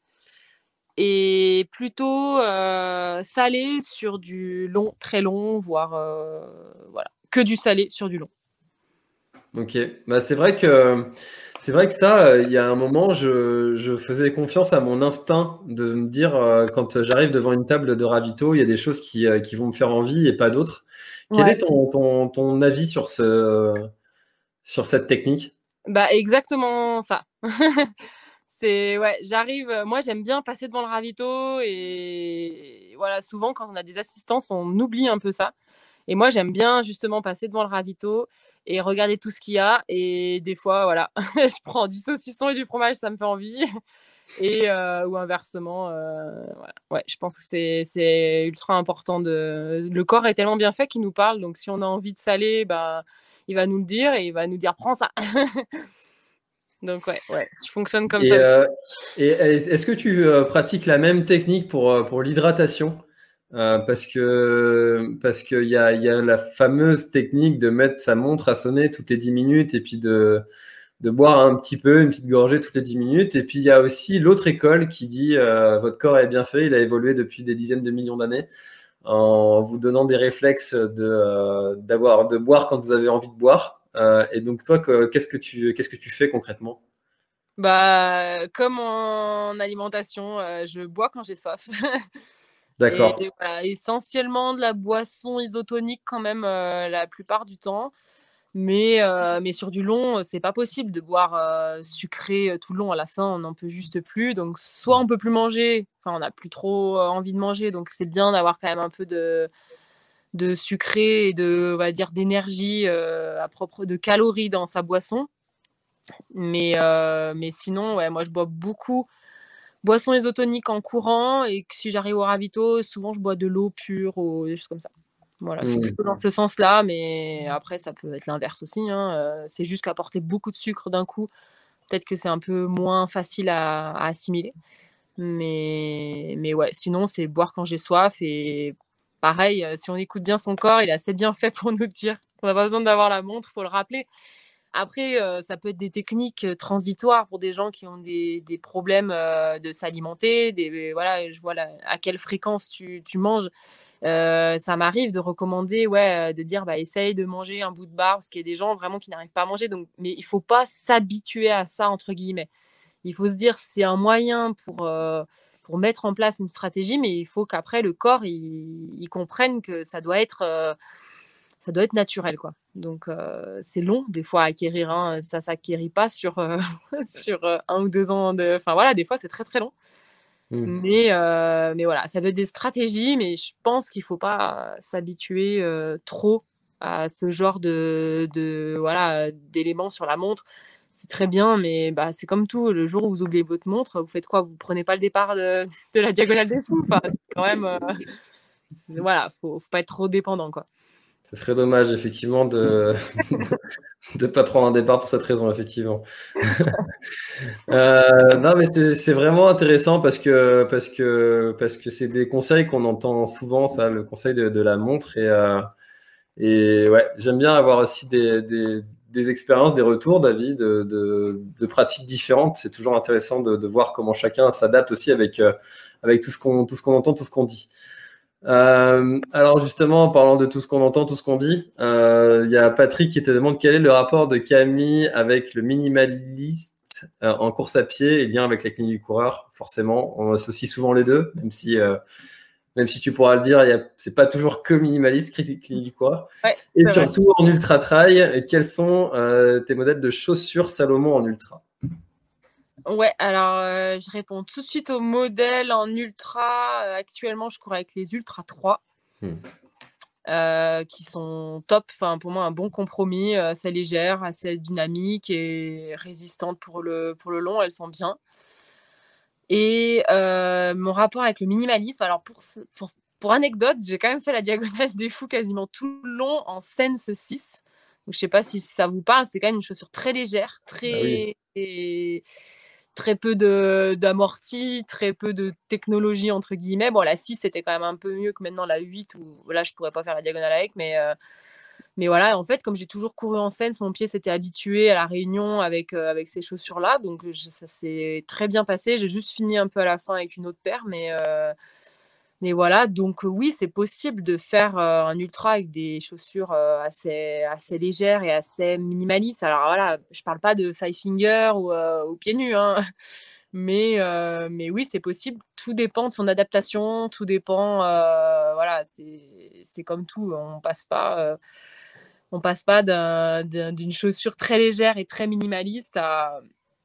Et plutôt euh, salé sur du long, très long, voire euh, voilà, que du salé sur du long. Ok, bah c'est vrai que c'est vrai que ça, il y a un moment, je, je faisais confiance à mon instinct de me dire euh, quand j'arrive devant une table de ravito, il y a des choses qui, euh, qui vont me faire envie et pas d'autres. Quel Ouais. est ton, ton, ton avis sur ce sur cette technique? Bah exactement ça. C'est ouais, j'arrive. Moi, j'aime bien passer devant le ravito et voilà, souvent quand on a des assistances, on oublie un peu ça. Et moi, j'aime bien justement passer devant le ravito et regarder tout ce qu'il y a. Et des fois, voilà, je prends du saucisson et du fromage, ça me fait envie. Et euh, ou inversement, euh, voilà. Ouais, je pense que c'est c'est ultra important de. Le corps est tellement bien fait qu'il nous parle. Donc, si on a envie de saler, bah, il va nous le dire et il va nous dire prends ça. Donc ouais, ouais, je fonctionne comme Et, ça. euh, et est-ce que tu euh, pratiques la même technique pour, euh, pour l'hydratation? Euh, parce que parce qu'il y a, y a la fameuse technique de mettre sa montre à sonner toutes les dix minutes et puis de, de boire un petit peu, une petite gorgée toutes les dix minutes. Et puis il y a aussi l'autre école qui dit euh, votre corps est bien fait, il a évolué depuis des dizaines de millions d'années en vous donnant des réflexes de, euh, d'avoir, de boire quand vous avez envie de boire. Euh, et donc toi, que, qu'est-ce que tu, qu'est-ce que tu fais concrètement? Bah, comme en alimentation, euh, je bois quand j'ai soif. Et, D'accord. et voilà, essentiellement de la boisson isotonique quand même euh, la plupart du temps. Mais, euh, mais sur du long, c'est pas possible de boire euh, sucré tout le long. À la fin, on n'en peut juste plus. Donc, soit on peut plus manger, enfin, on n'a plus trop euh, envie de manger. Donc, c'est bien d'avoir quand même un peu de, de sucré et de, on va dire, d'énergie euh, à propre de calories dans sa boisson. Mais, euh, mais sinon, ouais, moi, je bois beaucoup boisson isotonique en courant et que si j'arrive au ravito, souvent, je bois de l'eau pure ou des choses comme ça. Voilà, je suis Mmh. plutôt dans ce sens-là, mais après, ça peut être l'inverse aussi. Hein. Euh, c'est juste qu'apporter beaucoup de sucre d'un coup, peut-être que c'est un peu moins facile à, à assimiler. Mais, mais ouais, sinon, c'est boire quand j'ai soif. Et pareil, si on écoute bien son corps, il est assez bien fait pour nous dire. On n'a pas besoin d'avoir la montre, il faut le rappeler. Après, euh, ça peut être des techniques euh, transitoires pour des gens qui ont des, des problèmes euh, de s'alimenter. Des, voilà, je vois la- à quelle fréquence tu, tu manges. Euh, ça m'arrive de recommander, ouais, euh, de dire, bah, essaye de manger un bout de barre, parce qu'il y a des gens vraiment qui n'arrivent pas à manger. Donc, mais il faut pas s'habituer à ça, entre guillemets. Il faut se dire, c'est un moyen pour, euh, pour mettre en place une stratégie, mais il faut qu'après, le corps, il, il comprenne que ça doit être, euh, ça doit être naturel, quoi. Donc, euh, c'est long, des fois, à acquérir. Hein. Ça s'acquérit pas sur, euh, sur euh, un ou deux ans de... Enfin, voilà, des fois, c'est très, très long. Hmm. Mais, euh, mais voilà, ça peut être des stratégies, mais je pense qu'il ne faut pas s'habituer euh, trop à ce genre de, de voilà, d'éléments sur la montre. C'est très bien, mais bah, c'est comme tout. Le jour où vous oubliez votre montre, vous faites quoi? Vous prenez pas le départ de, de la diagonale des fous. Enfin, c'est quand même, euh, c'est- voilà, faut, faut pas être trop dépendant, quoi. Ce serait dommage, effectivement, de ne pas prendre un départ pour cette raison, effectivement. Euh, non, mais c'est c'est vraiment intéressant parce que parce que parce que c'est des conseils qu'on entend souvent, ça, le conseil de, de la montre et euh, et ouais, j'aime bien avoir aussi des des, des expériences, des retours d'avis, de, de de pratiques différentes. C'est toujours intéressant de, de voir comment chacun s'adapte aussi avec euh, avec tout ce qu'on tout ce qu'on entend, tout ce qu'on dit. Euh, alors justement, en parlant de tout ce qu'on entend, tout ce qu'on dit, euh, il y a Patrick qui te demande quel est le rapport de Camille avec le minimaliste euh, en course à pied et lien avec la clinique du coureur. Forcément, on associe souvent les deux, même si, euh, même si tu pourras le dire, il y a, c'est pas toujours que minimaliste, clinique du coureur. Ouais, Et c'est vrai. surtout en ultra trail, quels sont euh, tes modèles de chaussures Salomon en ultra? Ouais, alors euh, je réponds tout de suite au modèle en ultra. Euh, actuellement, je cours avec les Ultra trois. Hmm. Euh, qui sont top. Enfin, pour moi, un bon compromis, euh, assez légère, assez dynamique et résistante pour le, pour le long. Elles sont bien. Et euh, mon rapport avec le minimalisme, alors pour, pour, pour anecdote, j'ai quand même fait la diagonale des fous quasiment tout le long en Sense six. Donc, je sais pas si ça vous parle, c'est quand même une chaussure très légère, Ah oui. très, et très peu de, d'amorti, très peu de technologie, entre guillemets. Bon, la six, c'était quand même un peu mieux que maintenant la huit, où là, je pourrais pas faire la diagonale avec, mais, euh, mais voilà, en fait, comme j'ai toujours couru en Sense, mon pied s'était habitué à la Réunion avec, euh, avec ces chaussures-là, donc je, ça s'est très bien passé. J'ai juste fini un peu à la fin avec une autre paire, mais... Euh, mais voilà, donc euh, oui, c'est possible de faire euh, un ultra avec des chaussures euh, assez, assez légères et assez minimalistes. Alors voilà, je parle pas de five finger ou, euh, ou pieds nus, hein. Mais, euh, mais oui, c'est possible. Tout dépend de son adaptation, tout dépend. Euh, voilà, c'est, c'est comme tout. On passe pas, euh, on passe pas d'un, d'un- d'une chaussure très légère et très minimaliste à,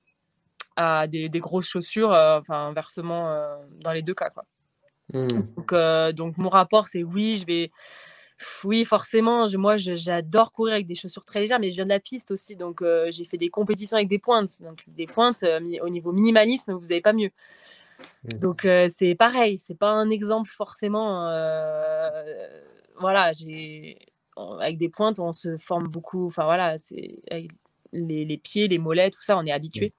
à des, des grosses chaussures, euh, enfin, inversement, euh, dans les deux cas, quoi. Hmm. Donc, euh, donc mon rapport, c'est oui, je vais. Oui, forcément, je- moi je- j'adore courir avec des chaussures très légères, mais je viens de la piste aussi, donc euh, j'ai fait des compétitions avec des pointes. Donc des pointes, euh, mi- au niveau minimalisme, vous n'avez pas mieux. Hmm. Donc euh, c'est pareil, c'est pas un exemple forcément. euh, Voilà, j'ai on- avec des pointes, on se forme beaucoup. Enfin voilà, c'est avec les, les pieds, les mollets, tout ça, on est habitué.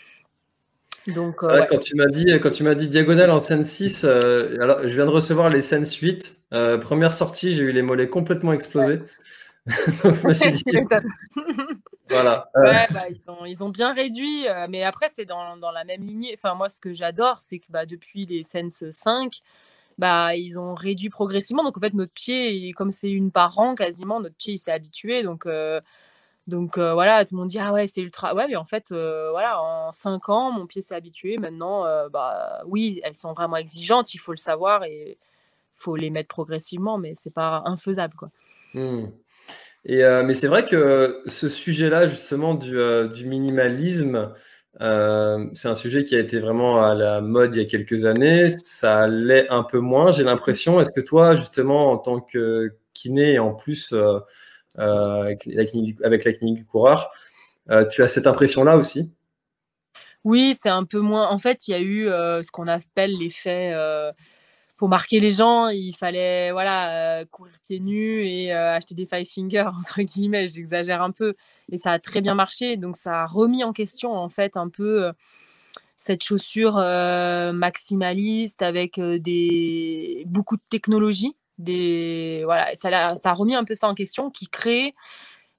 Donc C'est euh, vrai ouais. que quand tu m'as dit, quand tu m'as dit diagonale en scène six, euh, alors je viens de recevoir les scènes huit. Euh, première sortie, j'ai eu les mollets complètement explosés. Donc je me suis dit, Tu m'étonnes. voilà. Euh, Ouais, bah, ils ont, ils ont bien réduit, euh, mais après, c'est dans, dans la même lignée. Enfin, moi, ce que j'adore, c'est que bah, depuis les Sense cinq, bah, ils ont réduit progressivement. Donc, en fait, notre pied, il- comme c'est une par an quasiment, notre pied, il s'est habitué. Donc, euh, donc euh, voilà, tout le monde dit, ah ouais, c'est ultra. Ouais, mais en fait, euh, voilà, en cinq ans, mon pied s'est habitué. Maintenant, euh, bah, oui, elles sont vraiment exigeantes, il faut le savoir et il faut les mettre progressivement, mais c'est pas infaisable, quoi. hmm. Et, euh, mais c'est vrai que ce sujet-là, justement, du, euh, du minimalisme, euh, c'est un sujet qui a été vraiment à la mode il y a quelques années. Ça l'est un peu moins, j'ai l'impression. Est-ce que toi, justement, en tant que kiné et en plus euh, euh, avec, la clinique, avec la clinique du coureur, euh, tu as cette impression-là aussi? Oui, c'est un peu moins. En fait, il y a eu euh, ce qu'on appelle l'effet. Euh, pour marquer les gens, il fallait voilà euh, courir pieds nus et euh, acheter des five fingers entre guillemets. J'exagère un peu, et ça a très bien marché. Donc ça a remis en question en fait un peu euh, cette chaussure euh, maximaliste avec euh, des beaucoup de technologie. Des voilà, ça a, ça a remis un peu ça en question, qui crée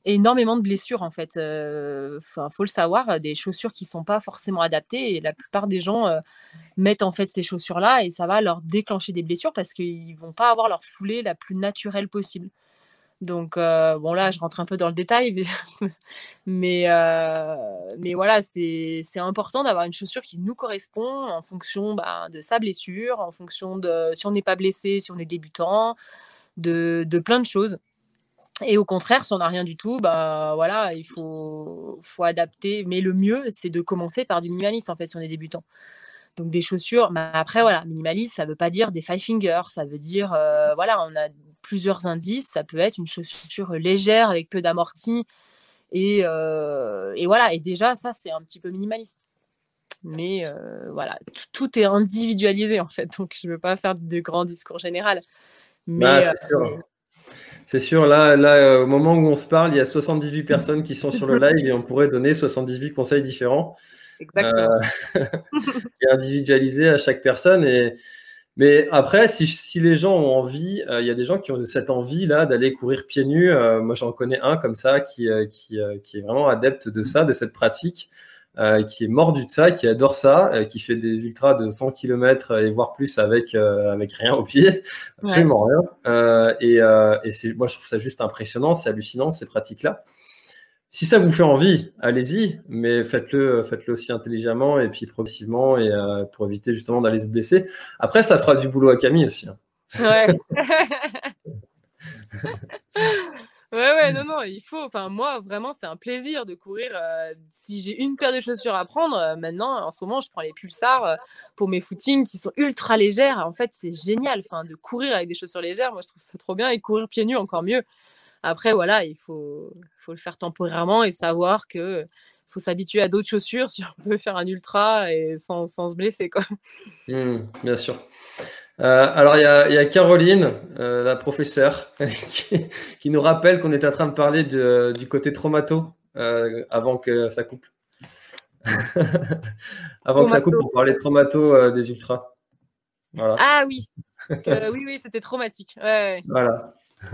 énormément de blessures en fait. Euh, Enfin, faut le savoir, des chaussures qui sont pas forcément adaptées et la plupart des gens euh, mettent en fait ces chaussures-là et ça va leur déclencher des blessures parce qu'ils vont pas avoir leur foulée la plus naturelle possible. Donc euh, bon là, je rentre un peu dans le détail, mais mais, euh, mais voilà, c'est c'est important d'avoir une chaussure qui nous correspond en fonction bah, de sa blessure, en fonction de si on n'est pas blessé, si on est débutant, de, de plein de choses. Et au contraire, si on n'a rien du tout, bah voilà, il faut, faut adapter. Mais le mieux, c'est de commencer par du minimaliste en fait si on est débutant. Donc des chaussures, mais après voilà, minimaliste, ça veut pas dire des five fingers, ça veut dire euh, voilà, on a plusieurs indices, ça peut être une chaussure légère avec peu d'amorti et, euh, et voilà, et déjà ça c'est un petit peu minimaliste. Mais euh, voilà, t- tout est individualisé en fait, donc je veux pas faire de grands discours généraux. Mais Bah, euh, c'est sûr. C'est sûr, là, là euh, au moment où on se parle, il y a soixante-dix-huit personnes qui sont sur le live et on pourrait donner soixante-dix-huit conseils différents exactement. euh, et individualisés à chaque personne. Et... Mais après, si, si les gens ont envie, euh, il y a des gens qui ont cette envie-là d'aller courir pieds nus. Euh, moi, j'en connais un comme ça qui, euh, qui, euh, qui est vraiment adepte de ça, de cette pratique. Euh, qui est mordu de ça, qui adore ça, euh, qui fait des ultras de cent kilomètres et voire plus avec, euh, avec rien au pied, absolument Ouais. rien. Euh, et euh, et c'est, moi, je trouve ça juste impressionnant, c'est hallucinant, ces pratiques-là. Si ça vous fait envie, allez-y, mais faites-le, faites-le aussi intelligemment et puis progressivement et euh, pour éviter justement d'aller se blesser. Après, ça fera du boulot à Camille aussi. Hein. Ouais. Ouais, ouais, non, non, il faut. Enfin, moi, vraiment, c'est un plaisir de courir. Euh, si j'ai une paire de chaussures à prendre, euh, maintenant, en ce moment, je prends les Pulsar euh, pour mes footings qui sont ultra légères. En fait, c'est génial. Enfin, de courir avec des chaussures légères, moi, je trouve ça trop bien. Et courir pieds nus, encore mieux. Après, voilà, il faut, faut le faire temporairement et savoir que faut s'habituer à d'autres chaussures si on veut faire un ultra et sans, sans se blesser, quoi. Mmh, bien sûr. Euh, alors, il y a, il y a Caroline, euh, la professeure, qui, qui nous rappelle qu'on était en train de parler de- du côté traumato euh, avant que ça coupe. Avant que ça coupe, Traumato. on parlait de traumato euh, des ultras. Voilà. Ah oui, que, oui, oui, c'était traumatique. Ouais, Voilà.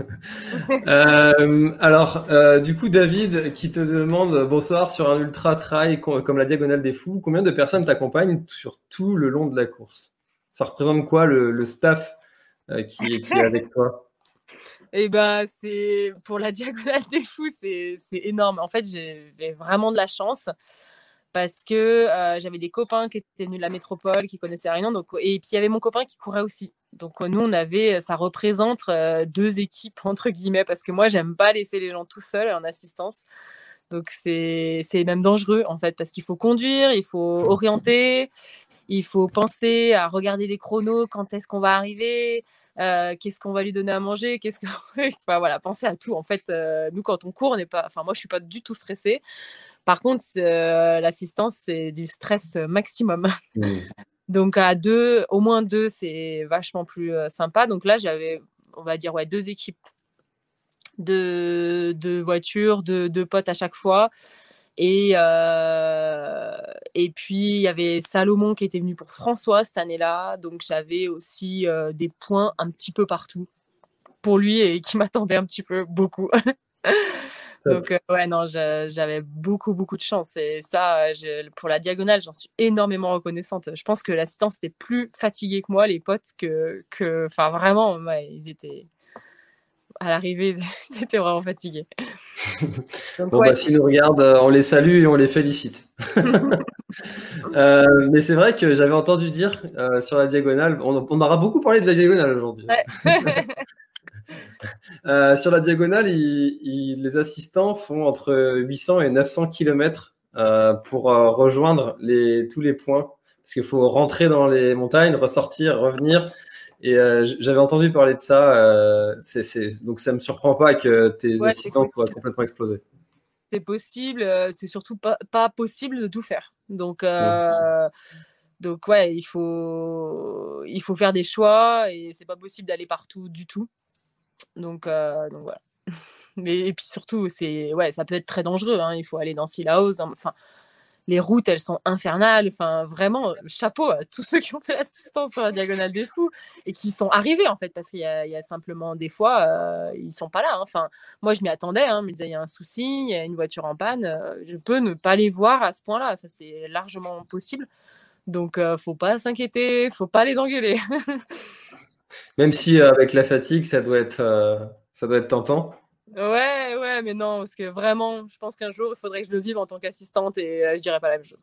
Euh, alors, euh, du coup, David, qui te demande bonsoir sur un ultra trail co- comme la Diagonale des Fous, combien de personnes t'accompagnent sur tout le long de la course? Ça représente quoi le, le staff euh, qui, est- qui est avec toi? et ben c'est pour la Diagonale des Fous, c'est c'est énorme. En fait, j'avais vraiment de la chance parce que euh, j'avais des copains qui étaient venus de la métropole, qui connaissaient rien, donc et puis il y avait mon copain qui courait aussi. Donc nous on avait, ça représente euh, deux équipes entre guillemets parce que moi j'aime pas laisser les gens tout seuls en assistance. Donc c'est c'est même dangereux en fait parce qu'il faut conduire, il faut orienter, il faut penser à regarder les chronos, quand est-ce qu'on va arriver, euh, qu'est-ce qu'on va lui donner à manger, qu'est-ce que, enfin voilà, penser à tout. En fait, euh, nous quand on court, on n'est pas, enfin moi je suis pas du tout stressée. Par contre, euh, l'assistance c'est du stress maximum. Hmm. Donc à deux, au moins deux, c'est vachement plus euh, sympa. Donc là j'avais, on va dire ouais, deux équipes de, de voitures, de, de potes à chaque fois. Et, euh, et puis, il y avait Salomon qui était venu pour François cette année-là. Donc, j'avais aussi euh, des points un petit peu partout pour lui et qui m'attendaient un petit peu beaucoup. Donc, euh, ouais, non, j'avais beaucoup, beaucoup de chance. Et ça, je, pour la diagonale, j'en suis énormément reconnaissante. Je pense que l'assistance était plus fatiguée que moi, les potes, que, que, enfin, vraiment, ouais, ils étaient, à l'arrivée, ils étaient vraiment fatigués. Donc, Bon, ouais, bah, c'est... s'ils nous regardent, euh, on les salue et on les félicite. Euh, mais c'est vrai que j'avais entendu dire euh, sur la diagonale, on, on aura beaucoup parlé de la diagonale aujourd'hui. Ouais. Euh, sur la diagonale, il- il- les assistants font entre huit cents et neuf cents kilomètres euh, pour euh, rejoindre les, tous les points. Parce qu'il faut rentrer dans les montagnes, ressortir, revenir. Et euh, j- j'avais entendu parler de ça. Euh, c'est, c'est- donc ça ne me surprend pas que tes Ouais, c'est assistants soient possible. complètement explosés. C'est possible, euh, c'est surtout pas, pas possible de tout faire. Donc, Mm. euh, donc ouais, il faut, il faut faire des choix et c'est pas possible d'aller partout du tout. Donc, euh, donc voilà. Mais et puis surtout, c'est ouais, ça peut être très dangereux. Hein. Il faut aller dans Sillaos. Enfin, les routes, elles sont infernales. Enfin, vraiment, chapeau à tous ceux qui ont fait l'assistance sur la Diagonale des Fous et qui sont arrivés, en fait, parce qu'il y a, il y a simplement des fois, euh, ils sont pas là. Hein. Enfin, moi, je m'y attendais. Hein, je me disais, il y a un souci, il y a une voiture en panne. Euh, je peux ne pas les voir à ce point-là. Enfin, c'est largement possible. Donc, euh, faut pas s'inquiéter, faut pas les engueuler. Même si euh, avec la fatigue, ça doit être, euh, ça doit être tentant. Ouais, ouais, mais non, parce que vraiment, je pense qu'un jour, il faudrait que je le vive en tant qu'assistante et euh, je dirais pas la même chose.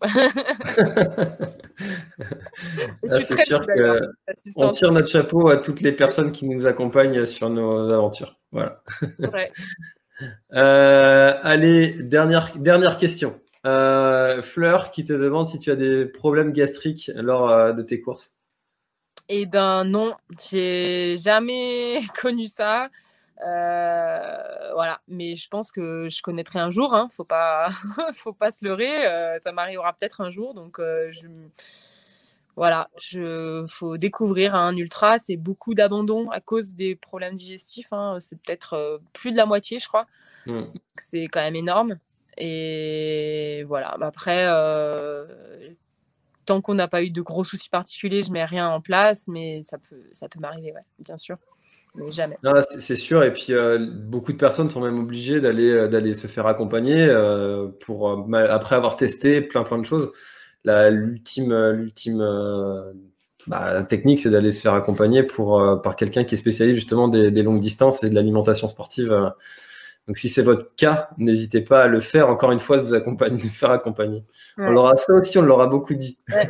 Ah, c'est sûr qu'on tire notre chapeau à toutes les personnes qui nous accompagnent sur nos aventures. Voilà. Ouais. euh, allez, dernière, dernière question. Euh, Fleur qui te demande si tu as des problèmes gastriques lors euh, de tes courses. Eh ben non, j'ai jamais connu ça. Euh, voilà, mais je pense que je connaîtrai un jour. Hein. Faut pas, faut pas se leurrer. Euh, ça m'arrivera peut-être un jour. Donc euh, je, voilà, je, faut découvrir un ultra. C'est beaucoup d'abandon à cause des problèmes digestifs. Hein. C'est peut-être euh, plus de la moitié, je crois. Mm. C'est quand même énorme. Et voilà. Après. Euh, Tant qu'on n'a pas eu de gros soucis particuliers, je mets rien en place, mais ça peut, ça peut m'arriver, ouais, bien sûr, mais jamais. Non, c'est, c'est sûr, et puis euh, beaucoup de personnes sont même obligées d'aller, euh, d'aller se faire accompagner euh, pour euh, après avoir testé plein plein de choses. La, l'ultime, l'ultime euh, bah, technique, c'est d'aller se faire accompagner pour euh, par quelqu'un qui est spécialiste justement des, des longues distances et de l'alimentation sportive. Euh. Donc si c'est votre cas, n'hésitez pas à le faire. Encore une fois, de vous accompagner, de faire accompagner. Ouais. On l'aura ça aussi, on l'aura beaucoup dit. Ouais.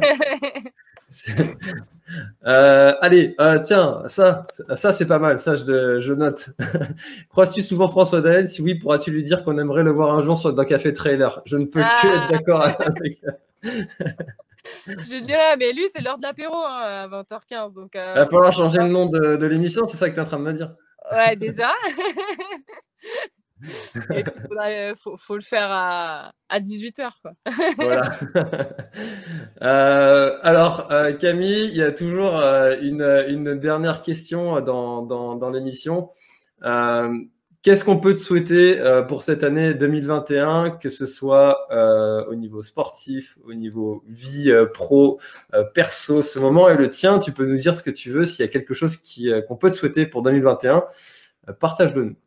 euh, allez, euh, tiens, ça, ça c'est pas mal. Ça, je, je note. Croises-tu souvent François Daen? Si oui, pourras-tu lui dire qu'on aimerait le voir un jour sur dans Café Trailer? Je ne peux ah. que être d'accord avec. Je dirais, mais lui, c'est l'heure de l'apéro hein, à vingt heures quinze. Donc, euh, il va falloir changer le nom de, de l'émission, c'est ça que tu es en train de me dire? Ouais, déjà. Et puis, il faut, faut le faire à, à dix-huit heures, quoi. Voilà. euh, alors, euh, Camille, il y a toujours euh, une, une dernière question dans, dans, dans l'émission. Euh, qu'est-ce qu'on peut te souhaiter euh, pour cette année deux mille vingt et un, que ce soit euh, au niveau sportif, au niveau vie euh, pro, euh, perso, ce moment est le tien. Tu peux nous dire ce que tu veux. S'il y a quelque chose qui, euh, qu'on peut te souhaiter pour deux mille vingt et un, euh, partage-le nous.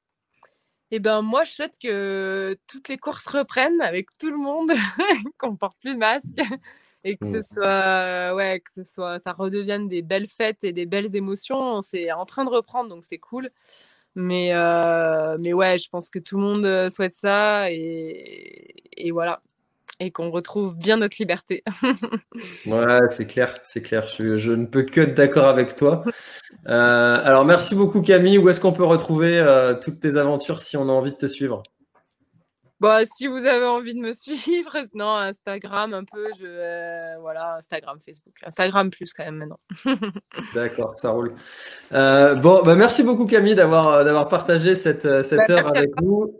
Eh ben moi, je souhaite que toutes les courses reprennent avec tout le monde, qu'on porte plus de masque et que mmh. ce soit, ouais, que ce soit, ça redevienne des belles fêtes et des belles émotions. C'est en train de reprendre, donc c'est cool. Mais, euh, mais ouais, je pense que tout le monde souhaite ça et, et voilà. Et qu'on retrouve bien notre liberté. Ouais, c'est clair, c'est clair. Je, je ne peux que être d'accord avec toi. Euh, alors, merci beaucoup Camille. Où est-ce qu'on peut retrouver euh, toutes tes aventures si on a envie de te suivre? Bon, si vous avez envie de me suivre, non, Instagram un peu, je, euh, voilà, Instagram, Facebook. Instagram plus quand même maintenant. D'accord, ça roule. Euh, bon, bah merci beaucoup Camille d'avoir, d'avoir partagé cette, cette bah, heure avec nous.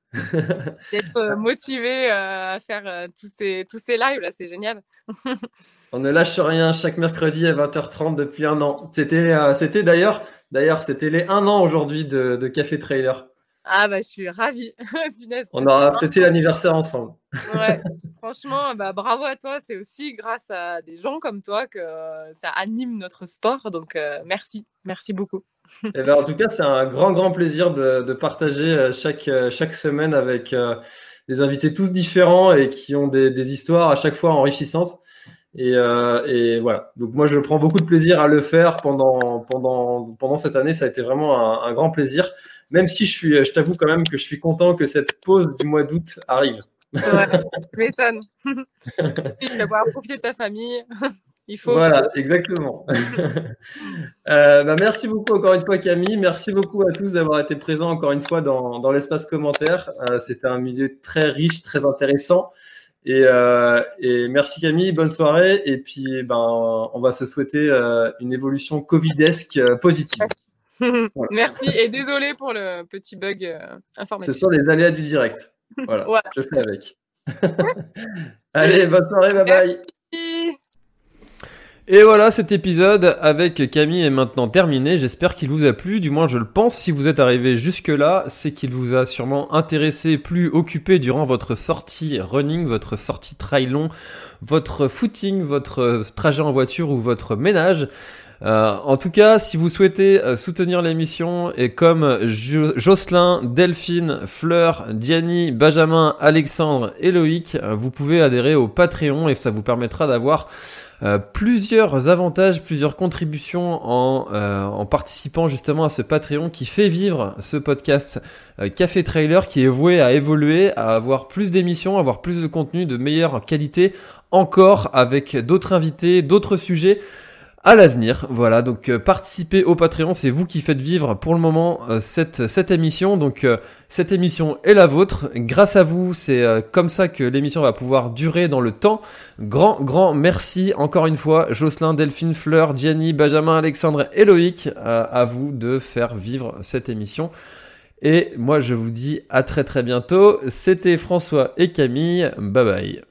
D'être motivé euh, à faire euh, tous ces, tous ces lives là, c'est génial. On ne lâche rien chaque mercredi à vingt heures trente depuis un an. C'était, euh, c'était d'ailleurs, d'ailleurs, c'était les un an aujourd'hui de, de Café Trailer. Ah bah je suis ravie. Punaise, on aura fêté l'anniversaire ensemble. Ouais, franchement, bah, bravo à toi. C'est aussi grâce à des gens comme toi que euh, ça anime notre sport. Donc euh, merci, merci beaucoup. Et ben, en tout cas, c'est un grand, grand plaisir de, de partager chaque, chaque semaine avec euh, des invités tous différents et qui ont des, des histoires à chaque fois enrichissantes. Et, euh, et voilà. Donc moi, je prends beaucoup de plaisir à le faire pendant, pendant, pendant cette année. Ça a été vraiment un, un grand plaisir. Même si je suis, je t'avoue quand même que je suis content que cette pause du mois d'août arrive. Ouais, tu m'étonnes. Tu vas pouvoir profiter de ta famille. Il faut. Voilà, exactement. euh, bah, merci beaucoup encore une fois Camille. Merci beaucoup à tous d'avoir été présents encore une fois dans, dans l'espace commentaire. Euh, c'était un milieu très riche, très intéressant. Et, euh, et merci Camille, bonne soirée. Et puis ben, on va se souhaiter euh, une évolution covidesque euh, positive. Voilà. Merci et désolé pour le petit bug euh, informatique. Ce sont des aléas du direct. Voilà, voilà. Je fais avec. Allez, bonne soirée, bye bye. Merci. Et voilà, cet épisode avec Camille est maintenant terminé. J'espère qu'il vous a plu, du moins je le pense. Si vous êtes arrivé jusque-là, c'est qu'il vous a sûrement intéressé, plus occupé durant votre sortie running, votre sortie trail long, votre footing, votre trajet en voiture ou votre ménage. Euh, en tout cas, si vous souhaitez euh, soutenir l'émission, et comme jo- Jocelyn, Delphine, Fleur, Gianni, Benjamin, Alexandre et Loïc, euh, vous pouvez adhérer au Patreon et ça vous permettra d'avoir Euh, plusieurs avantages, plusieurs contributions en, euh, en participant justement à ce Patreon qui fait vivre ce podcast euh, Café Trailer, qui est voué à évoluer, à avoir plus d'émissions, à avoir plus de contenu de meilleure qualité, encore avec d'autres invités, d'autres sujets à l'avenir. Voilà, donc euh, participez au Patreon, c'est vous qui faites vivre pour le moment euh, cette, cette émission, donc euh, cette émission est la vôtre, grâce à vous, c'est euh, comme ça que l'émission va pouvoir durer dans le temps. Grand, grand merci encore une fois, Jocelyn, Delphine, Fleur, Gianni, Benjamin, Alexandre et Loïc, euh, à vous de faire vivre cette émission. Et moi je vous dis à très très bientôt, c'était François et Camille, bye bye.